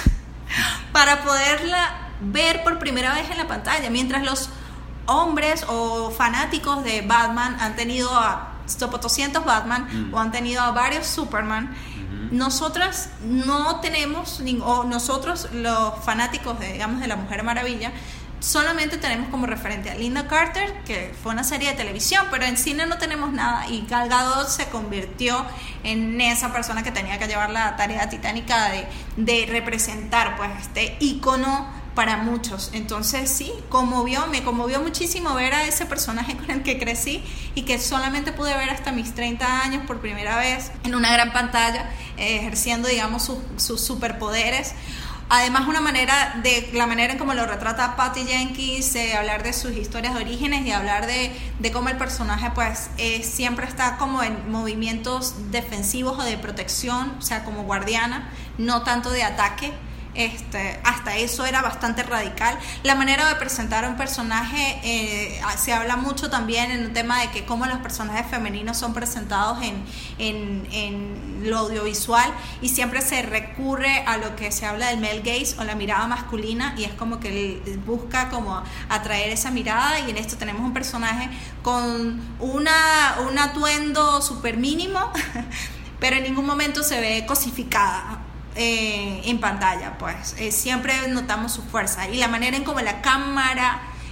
[SPEAKER 1] para poderla ver por primera vez en la pantalla, mientras los hombres o fanáticos de Batman han tenido a doscientos Batman mm. o han tenido a varios Superman. Mm-hmm. Nosotras no tenemos, o nosotros los fanáticos de, digamos, de la Mujer Maravilla, solamente tenemos como referente a Linda Carter, que fue una serie de televisión, pero en cine no tenemos nada, y Gal Gadot se convirtió en esa persona que tenía que llevar la tarea titánica de, de representar, pues, este ícono para muchos. Entonces sí, conmovió, me conmovió muchísimo ver a ese personaje con el que crecí y que solamente pude ver hasta mis treinta años por primera vez en una gran pantalla, eh, ejerciendo, digamos, sus, sus superpoderes. Además, una manera de la manera en cómo lo retrata Patty Jenkins, eh, hablar de sus historias de orígenes y hablar de, de cómo el personaje, pues, eh, siempre está como en movimientos defensivos o de protección, o sea, como guardiana, no tanto de ataque. Este, hasta eso era bastante radical. La manera de presentar a un personaje, eh, se habla mucho también en el tema de que cómo los personajes femeninos son presentados en, en, en lo audiovisual, y siempre se recurre a lo que se habla del male gaze o la mirada masculina, y es como que él busca como atraer esa mirada, y en esto tenemos un personaje con una, un atuendo súper mínimo pero en ningún momento se ve cosificada Eh, en pantalla, pues eh, siempre notamos su fuerza y la manera en cómo la cámara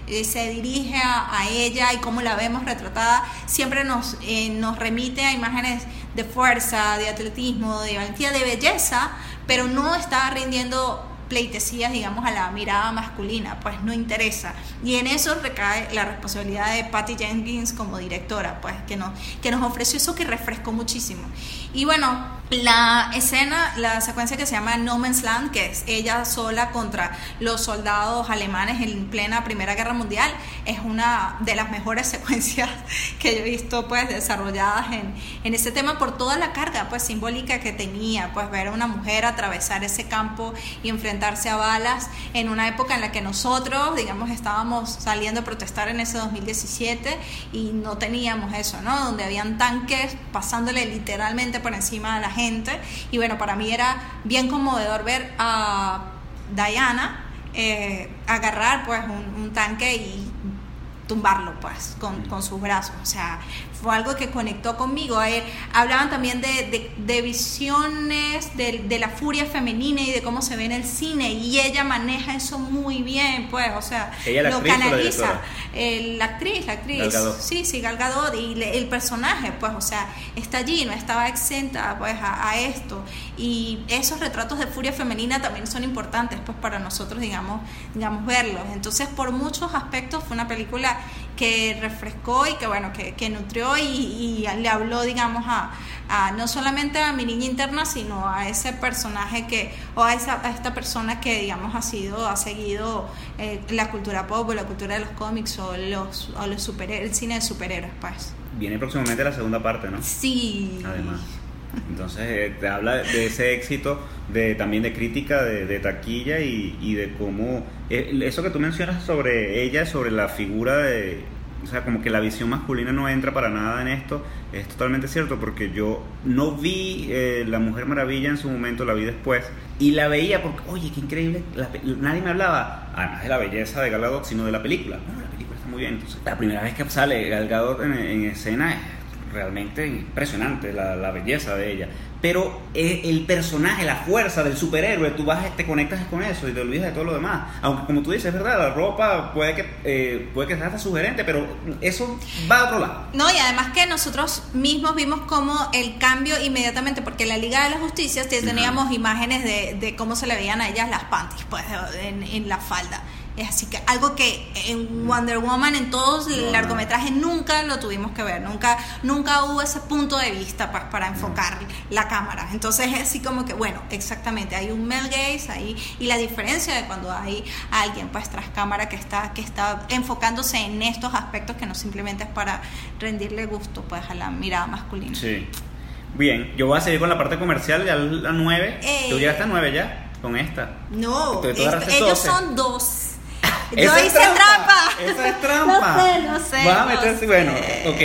[SPEAKER 1] eh, se dirige a, a ella y cómo la vemos retratada, siempre nos, eh, nos remite a imágenes de fuerza, de atletismo, de valentía, de belleza, pero no está rindiendo pleitesías, digamos, a la mirada masculina, pues no interesa. Y en eso recae la responsabilidad de Patty Jenkins como directora, pues que nos, que nos ofreció eso que refrescó muchísimo. Y bueno, la escena, la secuencia que se llama No Man's Land, que es ella sola contra los soldados alemanes en plena Primera Guerra Mundial, es una de las mejores secuencias que yo he visto, pues, desarrolladas en, en ese tema, por toda la carga, pues, simbólica que tenía, pues, ver a una mujer atravesar ese campo y enfrentarse a balas en una época en la que nosotros, digamos, estábamos saliendo a protestar en ese dos mil diecisiete y no teníamos eso, ¿no? Donde habían tanques pasándole literalmente por encima de la gente. Y bueno, para mí era bien conmovedor ver a Diana eh, agarrar, pues, un, un tanque y tumbarlo, pues, con, con sus brazos. O sea, fue algo que conectó conmigo. Eh, hablaban también de, de, de visiones de, de la furia femenina y de cómo se ve en el cine, y ella maneja eso muy bien, pues, o sea,
[SPEAKER 2] ¿ella, la
[SPEAKER 1] lo
[SPEAKER 2] actriz,
[SPEAKER 1] canaliza.
[SPEAKER 2] O la,
[SPEAKER 1] eh, la actriz, la actriz.
[SPEAKER 2] Gal Gadot.
[SPEAKER 1] Sí, sí, Gal Gadot, y le, el personaje, pues, o sea, está allí, no estaba exenta, pues, a, a esto. Y esos retratos de furia femenina también son importantes, pues, para nosotros, digamos, digamos verlos. Entonces, por muchos aspectos fue una película que refrescó y que, bueno, que, que nutrió y, y le habló, digamos, a, a no solamente a mi niña interna, sino a ese personaje que, o a, esa, a esta persona que, digamos, ha sido, ha seguido eh, la cultura pop o la cultura de los cómics o los, o los superhéroes, el cine de superhéroes, pues.
[SPEAKER 2] Viene próximamente la segunda parte, ¿no?
[SPEAKER 1] Sí.
[SPEAKER 2] Además. Entonces eh, te habla de ese éxito, de también de crítica, de, de taquilla y, y de cómo eh, eso que tú mencionas sobre ella, sobre la figura de, o sea, como que la visión masculina no entra para nada en esto, es totalmente cierto, porque yo no vi eh, La Mujer Maravilla en su momento, la vi después y la veía porque, oye, qué increíble, la, nadie me hablaba, además de la belleza de Gal Gadot, sino de la película. Bueno, la película está muy bien. Entonces, la primera vez que sale Gal Gadot en, en escena es realmente impresionante la, la belleza de ella, pero el personaje, la fuerza del superhéroe, tú vas, te conectas con eso y te olvidas de todo lo demás, aunque como tú dices, es verdad, la ropa puede que eh, puede que sea hasta sugerente, pero eso va a otro lado.
[SPEAKER 1] No, y además que nosotros mismos vimos como el cambio inmediatamente, porque en la Liga de la Justicia teníamos uh-huh. imágenes de, de cómo se le veían a ellas las panties, pues, en, en la falda. Es así que algo que en Wonder Woman, en todos el no, largometraje, no. nunca lo tuvimos que ver, nunca nunca hubo ese punto de vista para, para enfocar no. la cámara. Entonces es así como que, bueno, exactamente, hay un male gaze ahí, y la diferencia de cuando hay alguien, pues, tras cámara que está que está enfocándose en estos aspectos, que no simplemente es para rendirle gusto, pues, a la mirada masculina.
[SPEAKER 2] Sí. Bien, yo voy a seguir con la parte comercial, ya la nueve. Eh, ¿Tú llegaste a nueve ya con esta?
[SPEAKER 1] No, esto, ellos son dos. Yo
[SPEAKER 2] Esa
[SPEAKER 1] hice
[SPEAKER 2] trampa.
[SPEAKER 1] trampa.
[SPEAKER 2] Esa es trampa.
[SPEAKER 1] No sé, no sé.
[SPEAKER 2] Vas a
[SPEAKER 1] no
[SPEAKER 2] meterse,
[SPEAKER 1] sé.
[SPEAKER 2] bueno, ok.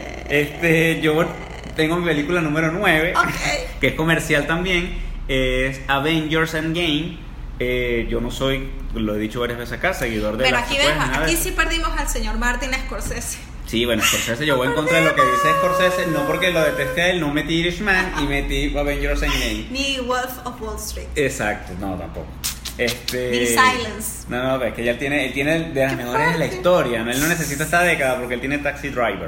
[SPEAKER 2] Este, yo tengo mi película número nueve,
[SPEAKER 1] okay.
[SPEAKER 2] que es comercial también, es Avengers Endgame. Eh, yo no soy, lo he dicho varias veces acá, seguidor de
[SPEAKER 1] Pero
[SPEAKER 2] las
[SPEAKER 1] aquí, ven, aquí sí perdimos al señor Martin Scorsese.
[SPEAKER 2] Sí, bueno, Scorsese, yo voy en contra de lo que dice Scorsese, no porque lo deteste a él, no metí Irishman y metí Avengers Endgame.
[SPEAKER 1] Ni Wolf of Wall Street.
[SPEAKER 2] Exacto, no, tampoco. Este,
[SPEAKER 1] Ni Silence.
[SPEAKER 2] No, no, es que ya él tiene, él tiene de las mejores de la historia, ¿no? Él no necesita esta década porque él tiene Taxi Driver.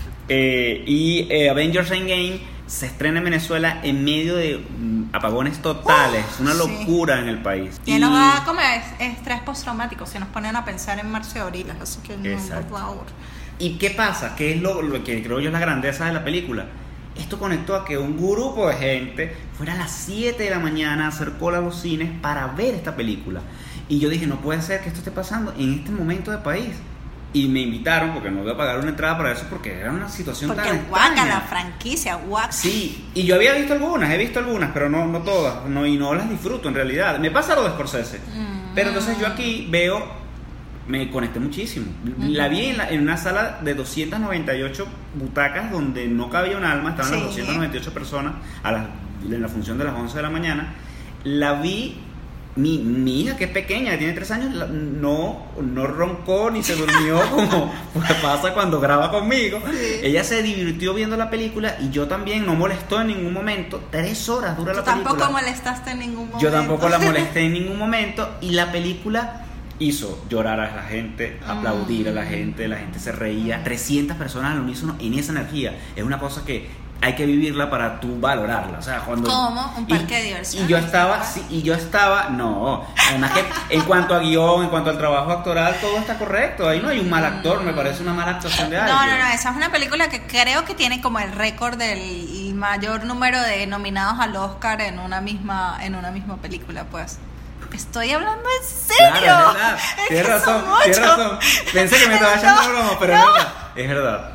[SPEAKER 2] Eh, y eh, Avengers Endgame se estrena en Venezuela en medio de um, apagones totales, uh, una locura sí. en el país.
[SPEAKER 1] Y, y nos da como estrés postraumático, se nos ponen a pensar en Marcio Aurilas, así que no, por favor.
[SPEAKER 2] ¿Y qué pasa? ¿Qué es lo, lo que creo yo es la grandeza de la película? Esto conectó a que un grupo de gente fuera a las siete de la mañana a hacer cola a los cines para ver esta película. Y yo dije, no puede ser que esto esté pasando en este momento del país. Y me invitaron, porque no voy a pagar una entrada para eso, porque era una situación
[SPEAKER 1] porque
[SPEAKER 2] tan extraña.
[SPEAKER 1] Porque guaca la franquicia, guaca.
[SPEAKER 2] Sí, y yo había visto algunas, he visto algunas, pero no, no todas, no, y no las disfruto en realidad. Me pasa lo de Scorsese. Mm. Pero entonces yo aquí veo, me conecté muchísimo. Uh-huh. La vi en, la, en una sala de doscientas noventa y ocho butacas donde no cabía un alma, estaban sí. las doscientas noventa y ocho personas a las, en la función de las once de la mañana. La vi, mi, mi hija que es pequeña, tiene tres años, no, no roncó ni se durmió como pasa cuando graba conmigo. Sí. Ella se divirtió viendo la película y yo también, no molestó en ningún momento. Tres horas dura la película.
[SPEAKER 1] Tampoco molestaste en ningún momento.
[SPEAKER 2] Yo tampoco la molesté en ningún momento y la película hizo llorar a la gente, aplaudir a la gente, la gente se reía, trescientas personas al unísono en esa energía. Es una cosa que hay que vivirla para tú valorarla. O sea, cuando
[SPEAKER 1] ¿Cómo? Un parque
[SPEAKER 2] y,
[SPEAKER 1] de diversión.
[SPEAKER 2] Y yo estaba, sí, y yo estaba, no, además que en cuanto a guión, en cuanto al trabajo actoral, todo está correcto. Ahí no hay un mal actor, me parece una mala actuación de alguien.
[SPEAKER 1] No, no, no, esa es una película que creo que tiene como el récord del mayor número de nominados al Oscar en una misma, en una misma película, pues. Estoy hablando en serio.
[SPEAKER 2] Claro, es verdad.
[SPEAKER 1] Es
[SPEAKER 2] Tienes
[SPEAKER 1] que
[SPEAKER 2] razón,
[SPEAKER 1] son
[SPEAKER 2] tienes
[SPEAKER 1] ocho.
[SPEAKER 2] razón. Pensé que me estaba echando
[SPEAKER 1] No,
[SPEAKER 2] broma, pero
[SPEAKER 1] no.
[SPEAKER 2] es verdad. Es verdad.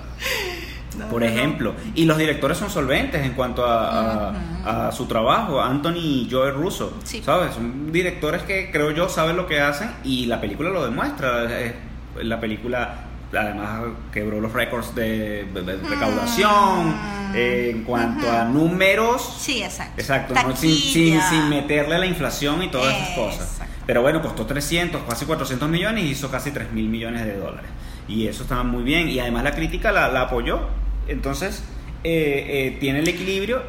[SPEAKER 1] No,
[SPEAKER 2] Por
[SPEAKER 1] no,
[SPEAKER 2] ejemplo, y los directores son solventes en cuanto a, a, a su trabajo. Anthony y Joe Russo,
[SPEAKER 1] Sí.
[SPEAKER 2] ¿sabes? Son directores que creo yo saben lo que hacen y la película lo demuestra. Es- La película además quebró los récords de, de- de recaudación.
[SPEAKER 1] Mm.
[SPEAKER 2] Eh, en cuanto a números,
[SPEAKER 1] Sí, exacto.
[SPEAKER 2] exacto, ¿no? sin, sin,
[SPEAKER 1] Taquilla.
[SPEAKER 2] sin meterle la inflación y todas esas cosas.
[SPEAKER 1] Exacto.
[SPEAKER 2] Pero bueno, costó trescientos, casi cuatrocientos millones y hizo casi tres mil millones de dólares. Y eso estaba muy bien. Y además la crítica la, la apoyó. Entonces, eh, eh, tiene el equilibrio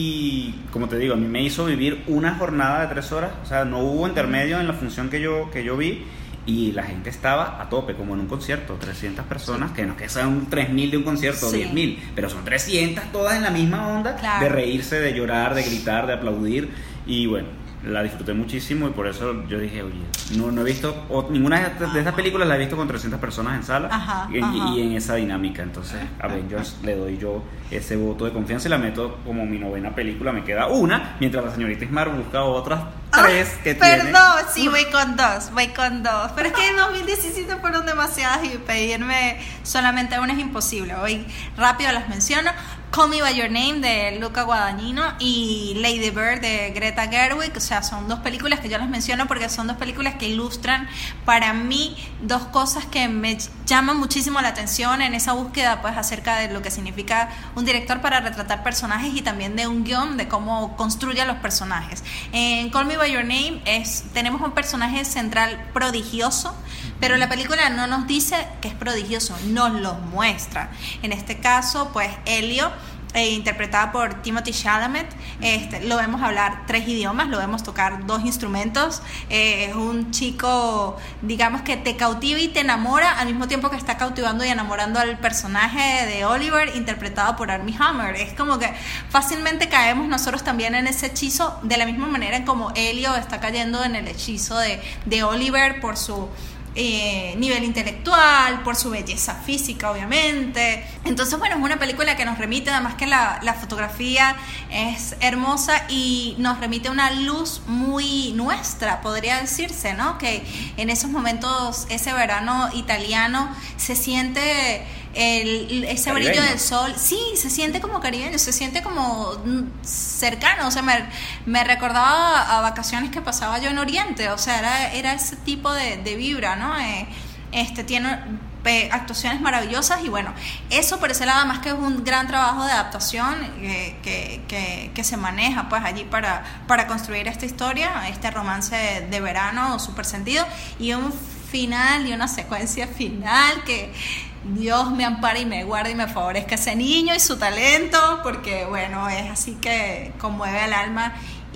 [SPEAKER 2] y, como te digo, a mí me hizo vivir una jornada de tres horas. O sea, no hubo intermedio en la función que yo, que yo vi. Y la gente estaba a tope, como en un concierto, trescientas personas, que no es que sean tres mil de un concierto,
[SPEAKER 1] Sí.
[SPEAKER 2] diez mil, pero son trescientas todas en la misma onda,
[SPEAKER 1] Claro.
[SPEAKER 2] de reírse, de llorar, de gritar, de aplaudir. Y bueno, la disfruté muchísimo y por eso yo dije, oye, no, no he visto, o, ninguna de estas, de estas películas la he visto con trescientas personas en sala.
[SPEAKER 1] Ajá,
[SPEAKER 2] y,
[SPEAKER 1] ajá.
[SPEAKER 2] y en esa dinámica. Entonces, Avengers le doy yo ese voto de confianza y la meto como mi novena película. Me queda una, mientras la señorita Ismar busca otras tres
[SPEAKER 1] Ah,
[SPEAKER 2] que tiene.
[SPEAKER 1] Perdón, sí, voy con dos, voy con dos. Pero es que en dos mil diecisiete fueron demasiadas y pedirme solamente una es imposible. Voy rápido, las menciono. Call Me By Your Name de Luca Guadagnino y Lady Bird de Greta Gerwig. O sea, son dos películas que yo las menciono porque son dos películas que ilustran para mí dos cosas que me llaman muchísimo la atención en esa búsqueda, pues, acerca de lo que significa un director para retratar personajes y también de un guión, de cómo construye a los personajes. En Call Me By Your Name es, tenemos un personaje central prodigioso, pero la película no nos dice que es prodigioso, nos lo muestra. En este caso, pues, Elio, eh, interpretada por Timothée Chalamet, este, lo vemos hablar tres idiomas, lo vemos tocar dos instrumentos, eh, es un chico, digamos, que te cautiva y te enamora al mismo tiempo que está cautivando y enamorando al personaje de Oliver, interpretado por Armie Hammer. Es como que fácilmente caemos nosotros también en ese hechizo, de la misma manera en como Elio está cayendo en el hechizo de, de Oliver por su Eh, nivel intelectual, por su belleza física, obviamente. Entonces, bueno, es una película que nos remite, además que la, la fotografía es hermosa y nos remite a una luz muy nuestra, podría decirse, ¿no? Que en esos momentos, ese verano italiano, se siente el, ese
[SPEAKER 2] Caribeño.
[SPEAKER 1] brillo del sol. Sí, se siente como caribeño, se siente como cercano. O sea, me, me recordaba a vacaciones que pasaba yo en Oriente. O sea, era, era ese tipo de, de vibra, ¿no? Eh, este tiene eh, actuaciones maravillosas y bueno, eso por ese lado, además que es un gran trabajo de adaptación eh, que, que, que se maneja pues allí para, para construir esta historia, este romance de, de verano súper sentido y un final y una secuencia final que Dios me ampare y me guarde y me favorezca ese niño y su talento, porque bueno, es así que conmueve al alma.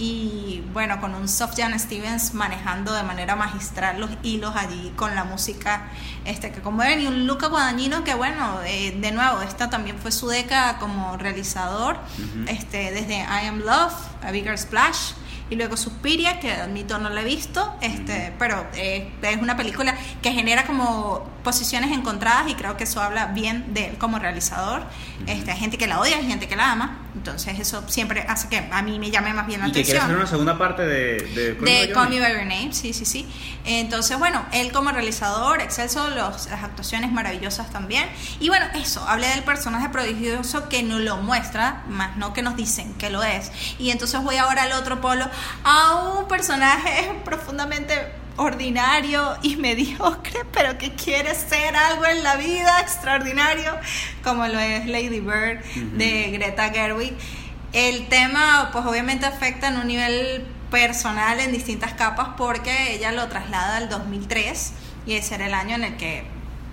[SPEAKER 1] Y bueno, con un Sufjan Stevens manejando de manera magistral los hilos allí con la música este, que conmueven, y un Luca Guadagnino que bueno, eh, de nuevo, esta también fue su década como realizador, uh-huh. este, desde I Am Love, A Bigger Splash, y luego Suspiria, que admito no la he visto, este, pero eh, es una película que genera como posiciones encontradas y creo que eso habla bien de él como realizador. Uh-huh. Este, hay gente que la odia, hay gente que la ama, entonces eso siempre hace que a mí me llame más bien la
[SPEAKER 2] ¿Y
[SPEAKER 1] atención.
[SPEAKER 2] que quieres hacer una segunda parte de, de,
[SPEAKER 1] de Call Me By Your Name? Sí, sí, sí. Entonces, bueno, él como realizador, excelso, los, las actuaciones maravillosas también. Y bueno, eso, hablé del personaje prodigioso que nos lo muestra, más no que nos dicen que lo es. Y entonces voy ahora al otro polo, a un personaje profundamente ordinario y mediocre, pero que quiere ser algo en la vida extraordinario, como lo es Lady Bird, uh-huh. de Greta Gerwig. El tema, pues obviamente afecta en un nivel personal en distintas capas, porque ella lo traslada al dos mil tres y ese era el año en el que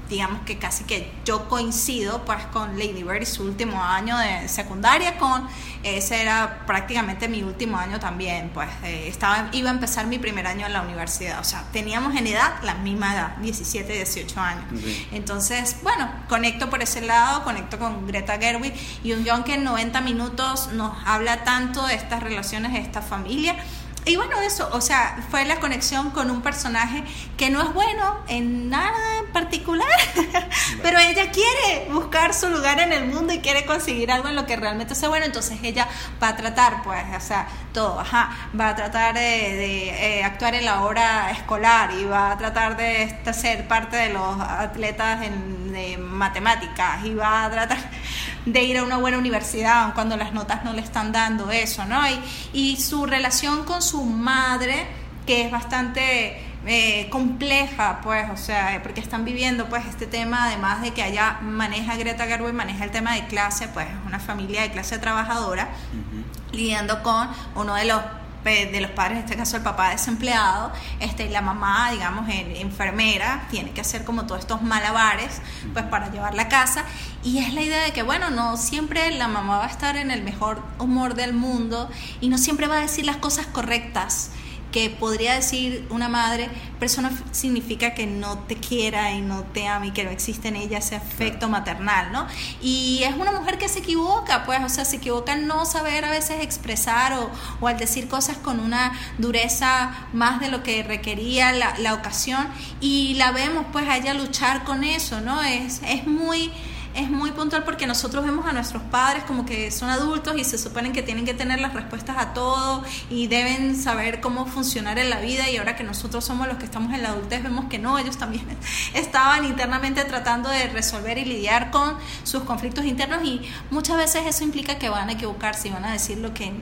[SPEAKER 1] digamos que casi que yo coincido pues con Lady Bird y su último año de secundaria, con ese era prácticamente mi último año también, pues eh, estaba, iba a empezar mi primer año en la universidad, o sea, teníamos en edad la misma edad, diecisiete, dieciocho años. Sí. Entonces, bueno, conecto por ese lado, conecto con Greta Gerwig y un guión que en noventa minutos nos habla tanto de estas relaciones, de esta familia. Y bueno, eso, o sea, fue la conexión con un personaje que no es bueno en nada en particular, pero ella quiere buscar su lugar en el mundo y quiere conseguir algo en lo que realmente sea bueno, entonces ella va a tratar, pues, o sea, todo, ajá, va a tratar de, de eh, actuar en la obra escolar y va a tratar de ser parte de los atletas en, de matemáticas y va a tratar de ir a una buena universidad cuando las notas no le están dando eso, ¿no? Y, y su relación con su madre, que es bastante eh, compleja, pues, o sea, porque están viviendo, pues, este tema, además de que ella maneja, Greta Gerwig maneja el tema de clase, pues, es una familia de clase trabajadora, uh-huh. lidiando con uno de los de los padres, en este caso el papá desempleado, este, y la mamá, digamos, en, enfermera, tiene que hacer como todos estos malabares, pues, para llevar la casa, y es la idea de que, bueno, no siempre la mamá va a estar en el mejor humor del mundo, y no siempre va a decir las cosas correctas, que podría decir una madre, pero eso no significa que no te quiera y no te ame y que no existe en ella ese afecto maternal, ¿no? Y es una mujer que se equivoca, pues, o sea, se equivoca en no saber a veces expresar o, o al decir cosas con una dureza más de lo que requería la, la ocasión, y la vemos, pues, a ella luchar con eso, ¿no? Es, es muy... es muy puntual porque nosotros vemos a nuestros padres como que son adultos y se suponen que tienen que tener las respuestas a todo y deben saber cómo funcionar en la vida, y ahora que nosotros somos los que estamos en la adultez vemos que no, ellos también estaban internamente tratando de resolver y lidiar con sus conflictos internos, y muchas veces eso implica que van a equivocarse y van a decir lo que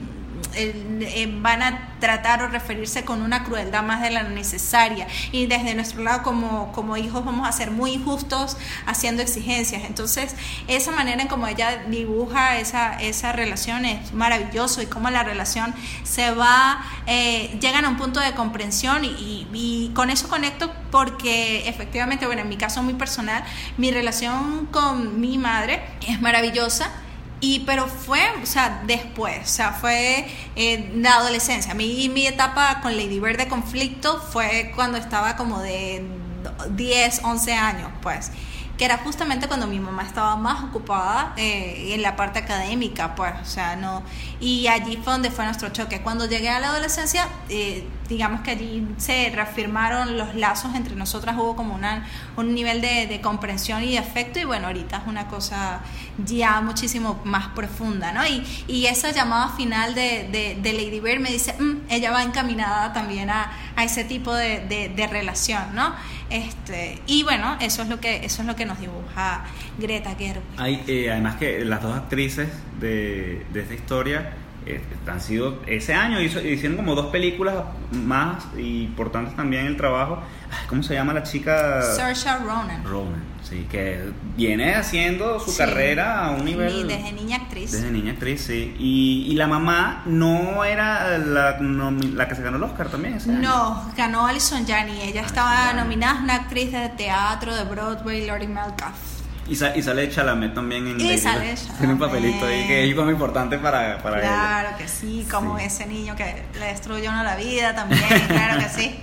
[SPEAKER 1] Eh, van a tratar o referirse con una crueldad más de la necesaria, y desde nuestro lado como, como hijos vamos a ser muy injustos haciendo exigencias. Entonces esa manera en como ella dibuja esa, esa relación es maravilloso, y cómo la relación se va eh, llegan a un punto de comprensión, y, y, y con eso conecto porque efectivamente, bueno, en mi caso muy personal, mi relación con mi madre es maravillosa. Y, pero fue, o sea, después, o sea, fue eh, la adolescencia. Mi, mi etapa con Lady Bird de conflicto fue cuando estaba como de diez, once años, pues, que era justamente cuando mi mamá estaba más ocupada eh, en la parte académica, pues, o sea, no, y allí fue donde fue nuestro choque. Cuando llegué a la adolescencia, eh, digamos que allí se reafirmaron los lazos entre nosotras, hubo como una, un nivel de, de comprensión y de afecto, y bueno, ahorita es una cosa ya muchísimo más profunda, ¿no? Y, y esa llamada final de, de, de Lady Bird me dice, mmm, ella va encaminada también a, a ese tipo de, de, de relación, ¿no? Este, y bueno, eso es lo que, eso es lo que nos dibuja Greta Gerwig.
[SPEAKER 2] Hay, eh, además que las dos actrices de, de esta historia eh, han sido, ese año hizo, hicieron como dos películas más importantes también en el trabajo. ¿Cómo se llama la chica?
[SPEAKER 1] Saoirse Ronan.
[SPEAKER 2] Ronan, sí, que viene haciendo su sí. carrera a un nivel...
[SPEAKER 1] Desde niña actriz.
[SPEAKER 2] Desde niña actriz, sí. Y, y la mamá no era la, no, la que se ganó el Oscar también ese
[SPEAKER 1] No,
[SPEAKER 2] año.
[SPEAKER 1] ganó Alison Janney. Ella ah, estaba sí, nominada, una actriz de teatro, de Broadway, Lori Metcalf.
[SPEAKER 2] Y, sa- y sale Chalamet también en
[SPEAKER 1] y sale
[SPEAKER 2] tiene un papelito ahí que es muy importante para, para
[SPEAKER 1] claro
[SPEAKER 2] ella.
[SPEAKER 1] Claro que sí, como sí. ese niño que le destruyó uno la vida también, claro que sí.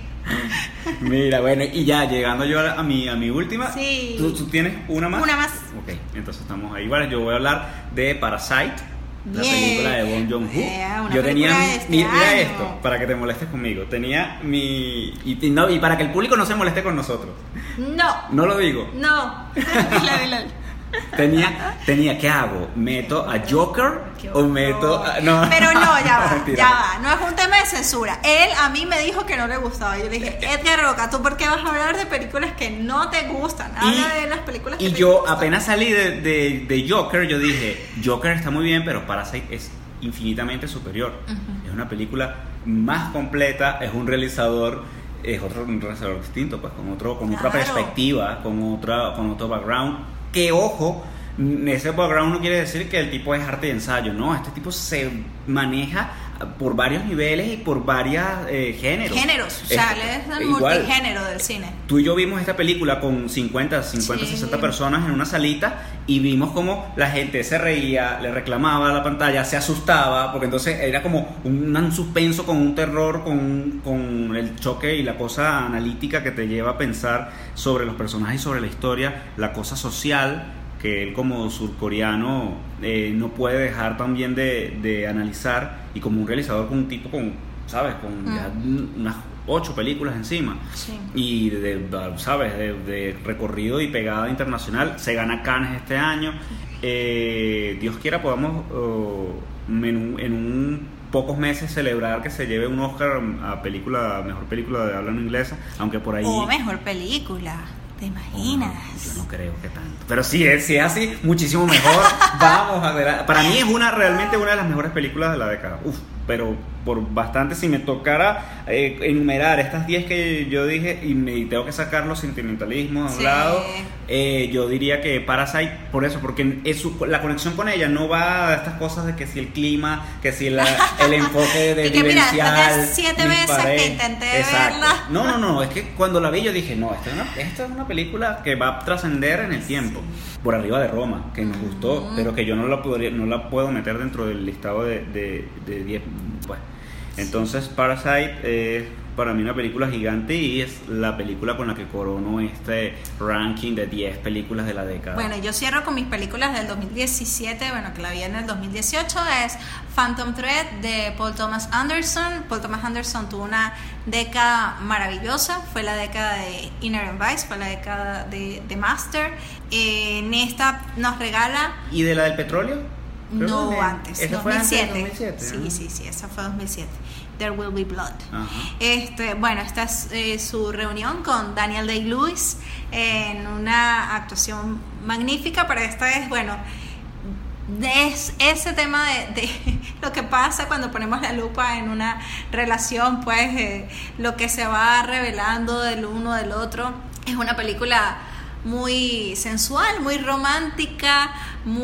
[SPEAKER 2] Mira, bueno, y ya llegando yo a mi, a mi última,
[SPEAKER 1] sí.
[SPEAKER 2] ¿tú, ¿tú tienes una más?
[SPEAKER 1] Una más.
[SPEAKER 2] Ok, entonces estamos ahí. Bueno, yo voy a hablar de Parasite, la
[SPEAKER 1] yeah.
[SPEAKER 2] película de Bong Joon-ho.
[SPEAKER 1] Yeah,
[SPEAKER 2] yo tenía,
[SPEAKER 1] este
[SPEAKER 2] mira
[SPEAKER 1] año.
[SPEAKER 2] esto, para que te molestes conmigo. Tenía mi y, y, no, y para que el público no se moleste con nosotros.
[SPEAKER 1] No.
[SPEAKER 2] No lo digo.
[SPEAKER 1] No. Dila, dila.
[SPEAKER 2] Tenía, tenía, ¿qué hago? ¿Meto a Joker o meto a, no.
[SPEAKER 1] Pero no, ya va, ya va, no es un tema de censura. Él a mí me dijo que no le gustaba. Yo le dije, Edgar Roca, ¿tú por qué vas a hablar de películas que no te gustan? Habla y, de las películas que
[SPEAKER 2] y
[SPEAKER 1] te
[SPEAKER 2] yo
[SPEAKER 1] gustan.
[SPEAKER 2] apenas salí de, de, de Joker, yo dije, Joker está muy bien, pero Parasite es infinitamente superior. Uh-huh. Es una película más completa, es un realizador, es otro un realizador distinto, pues con otro, con claro. otra perspectiva, con otra, con otro background. Que ojo, ese background no quiere decir que el tipo es arte y ensayo, no, este tipo se maneja por varios niveles y por varios eh, géneros.
[SPEAKER 1] Géneros, o sea, es el multigénero del cine.
[SPEAKER 2] Tú y yo vimos esta película con cincuenta, cincuenta, sí. sesenta personas en una salita y vimos como la gente se reía, le reclamaba a la pantalla, se asustaba, porque entonces era como un, un suspenso con un terror, con, con el choque y la cosa analítica que te lleva a pensar sobre los personajes y sobre la historia, la cosa social que él como surcoreano eh, no puede dejar también de, de analizar, y como un realizador, con un tipo con, ¿sabes? Con mm. ya unas ocho películas encima, sí. y de, de, ¿sabes? De, de recorrido y pegada internacional, se gana Cannes este año, eh, Dios quiera podamos uh, en, un, en un pocos meses celebrar que se lleve un Oscar a película, mejor película de habla no inglesa, aunque por ahí...
[SPEAKER 1] O mejor película. ¿Te imaginas?
[SPEAKER 2] Oh, no, yo no creo que tanto. Pero si es, si es así, muchísimo mejor. Vamos a ver. Para mí es una realmente una de las mejores películas de la década. Uf, pero por bastante. Si me tocara eh, enumerar estas diez que yo dije y me tengo que sacar los sentimentalismos a un sí. lado, eh, yo diría que Parasite, por eso, porque es su, la conexión con ella no va a estas cosas de que si el clima, que si la, el enfoque de
[SPEAKER 1] y que
[SPEAKER 2] vivencial,
[SPEAKER 1] mira, desde siete veces que intenté
[SPEAKER 2] exacto.
[SPEAKER 1] verla.
[SPEAKER 2] No, no, no, es que cuando la vi yo dije, no, esta es una, esta es una película que va a trascender en el tiempo. Sí. Por arriba de Roma, que nos gustó, mm. pero que yo no la podría, no la puedo meter dentro del listado de de, de diez, pues. Entonces Parasite es para mí una película gigante y es la película con la que corono este ranking de diez películas de la década.
[SPEAKER 1] Bueno, yo cierro con mis películas del dos mil diecisiete, bueno, que la vi en el dos mil dieciocho, es Phantom Thread de Paul Thomas Anderson. Paul Thomas Anderson tuvo una década maravillosa, fue la década de Inherent Vice, fue la década de, de Master. Eh, en esta nos regala...
[SPEAKER 2] ¿Y de la del petróleo?
[SPEAKER 1] Creo no, que antes,
[SPEAKER 2] ¿Esa
[SPEAKER 1] dos mil siete.
[SPEAKER 2] Fue antes de dos mil siete?
[SPEAKER 1] Sí, sí, sí, esa fue dos mil siete. There Will Be Blood.
[SPEAKER 2] Ajá.
[SPEAKER 1] Este, bueno, esta es eh, su reunión con Daniel Day-Lewis en una actuación magnífica, pero esta es, bueno, es ese tema de, de lo que pasa cuando ponemos la lupa en una relación, pues eh, lo que se va revelando del uno del otro. Es una película muy sensual, muy romántica,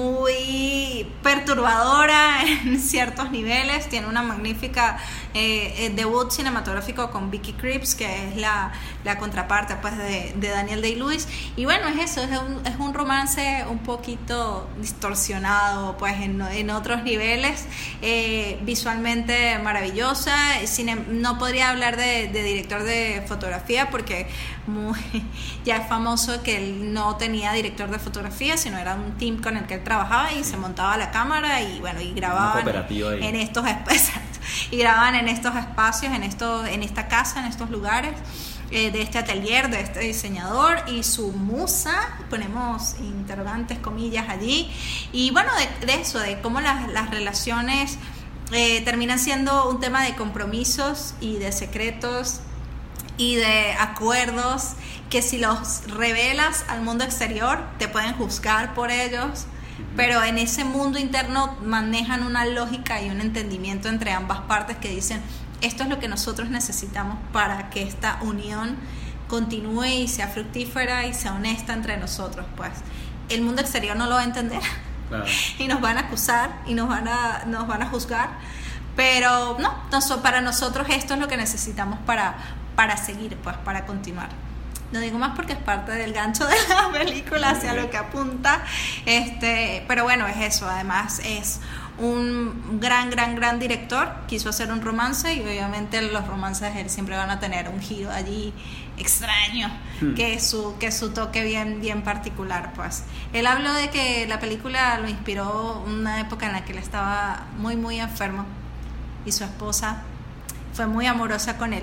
[SPEAKER 1] muy perturbadora en ciertos niveles. Tiene una magnífica eh, debut cinematográfico con Vicky Krieps, que es la, la contraparte pues de, de Daniel Day-Lewis. Y bueno, es eso, es un, es un romance un poquito distorsionado pues en, en otros niveles, eh, visualmente maravillosa. Cine, no podría hablar de, de director de fotografía porque muy, ya es famoso que él no tenía director de fotografía, sino era un team con el que él trabajaba y sí. se montaba la cámara y bueno, y grababan en, en estos espacios y grababan en estos espacios, en estos, en esta casa, en estos lugares eh, de este atelier, de este diseñador y su musa, ponemos interrogantes, comillas allí, y bueno, de, de eso, de cómo las, las relaciones eh, terminan siendo un tema de compromisos y de secretos y de acuerdos que si los revelas al mundo exterior te pueden juzgar por ellos, pero en ese mundo interno manejan una lógica y un entendimiento entre ambas partes que dicen, esto es lo que nosotros necesitamos para que esta unión continúe y sea fructífera y sea honesta entre nosotros. Pues el mundo exterior no lo va a entender, claro. y nos van a acusar y nos van a, nos van a juzgar, pero no, no, para nosotros esto es lo que necesitamos para, para seguir, pues para continuar. No digo más porque es parte del gancho de la película, hacia lo que apunta, este, pero bueno, es eso. Además es un gran, gran, gran director. Quiso hacer un romance y obviamente los romances él siempre van a tener un giro allí extraño, hmm. que es su, que es su toque bien, bien particular. Pues él habló de que la película lo inspiró una época en la que él estaba muy, muy enfermo y su esposa fue muy amorosa con él.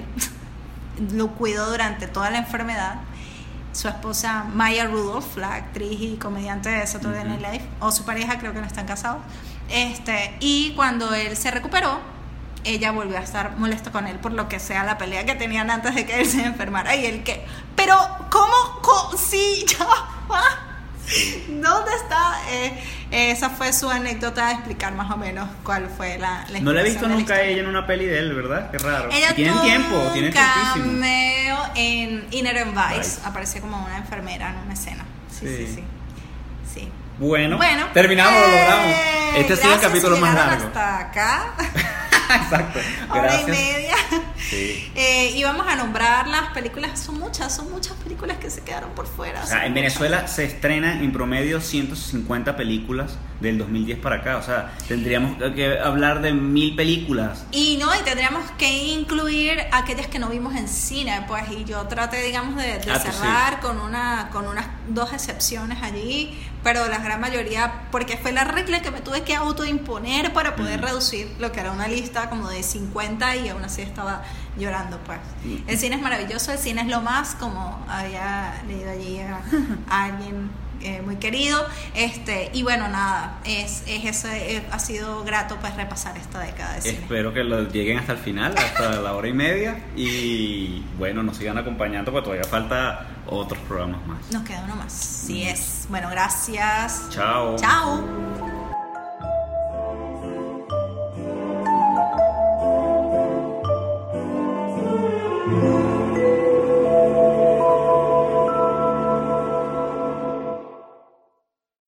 [SPEAKER 1] Lo cuidó durante toda la enfermedad. Su esposa Maya Rudolph, la actriz y comediante de Saturday Night Live, o su pareja, creo que no están casados, este, y cuando él se recuperó, ella volvió a estar molesta con él por lo que sea la pelea que tenían antes de que él se enfermara. Y él que, pero ¿cómo? ¿Cómo? Sí, ya va. ¿Dónde está? Eh, esa fue su anécdota de explicar más o menos cuál fue la, la
[SPEAKER 2] No la he visto nunca ella en una peli de él, ¿verdad? Qué raro.
[SPEAKER 1] Ella
[SPEAKER 2] tienen tiempo, tienen tiempísimo.
[SPEAKER 1] Cameo en Inherent Vice, Vice. Aparece como una enfermera en una escena. Sí, sí, sí. sí. sí.
[SPEAKER 2] Bueno,
[SPEAKER 1] bueno,
[SPEAKER 2] terminamos, eh, lo logramos. Este ha sido el capítulo más largo.
[SPEAKER 1] Hasta acá.
[SPEAKER 2] Exacto.
[SPEAKER 1] Hora
[SPEAKER 2] Gracias.
[SPEAKER 1] y media.
[SPEAKER 2] Sí.
[SPEAKER 1] Eh, y vamos a nombrar las películas, son muchas, son muchas películas que se quedaron por fuera.
[SPEAKER 2] O sea, en Venezuela se estrenan en promedio ciento cincuenta películas del dos mil diez para acá. O sea, tendríamos que hablar de mil películas.
[SPEAKER 1] Y no, y tendríamos que incluir aquellas que no vimos en cine, pues, y yo traté, digamos, de, de
[SPEAKER 2] Ah, pues
[SPEAKER 1] cerrar
[SPEAKER 2] sí.
[SPEAKER 1] con una, con unas dos excepciones allí, pero la gran mayoría, porque fue la regla que me tuve que autoimponer para poder
[SPEAKER 2] Mm.
[SPEAKER 1] reducir lo que era una lista como de cincuenta y aún así estaba llorando, pues.
[SPEAKER 2] Mm.
[SPEAKER 1] El cine es maravilloso, el cine es lo más, como había leído allí a, a alguien eh, muy querido, este, y bueno, nada, es, es ese, es- ha sido grato pues repasar esta década de cine.
[SPEAKER 2] Espero que lo lleguen hasta el final, hasta la hora y media. Y bueno, nos sigan acompañando porque todavía falta otros programas más.
[SPEAKER 1] Nos queda uno más. Sí es. Bueno, gracias.
[SPEAKER 2] Chao.
[SPEAKER 1] Chao.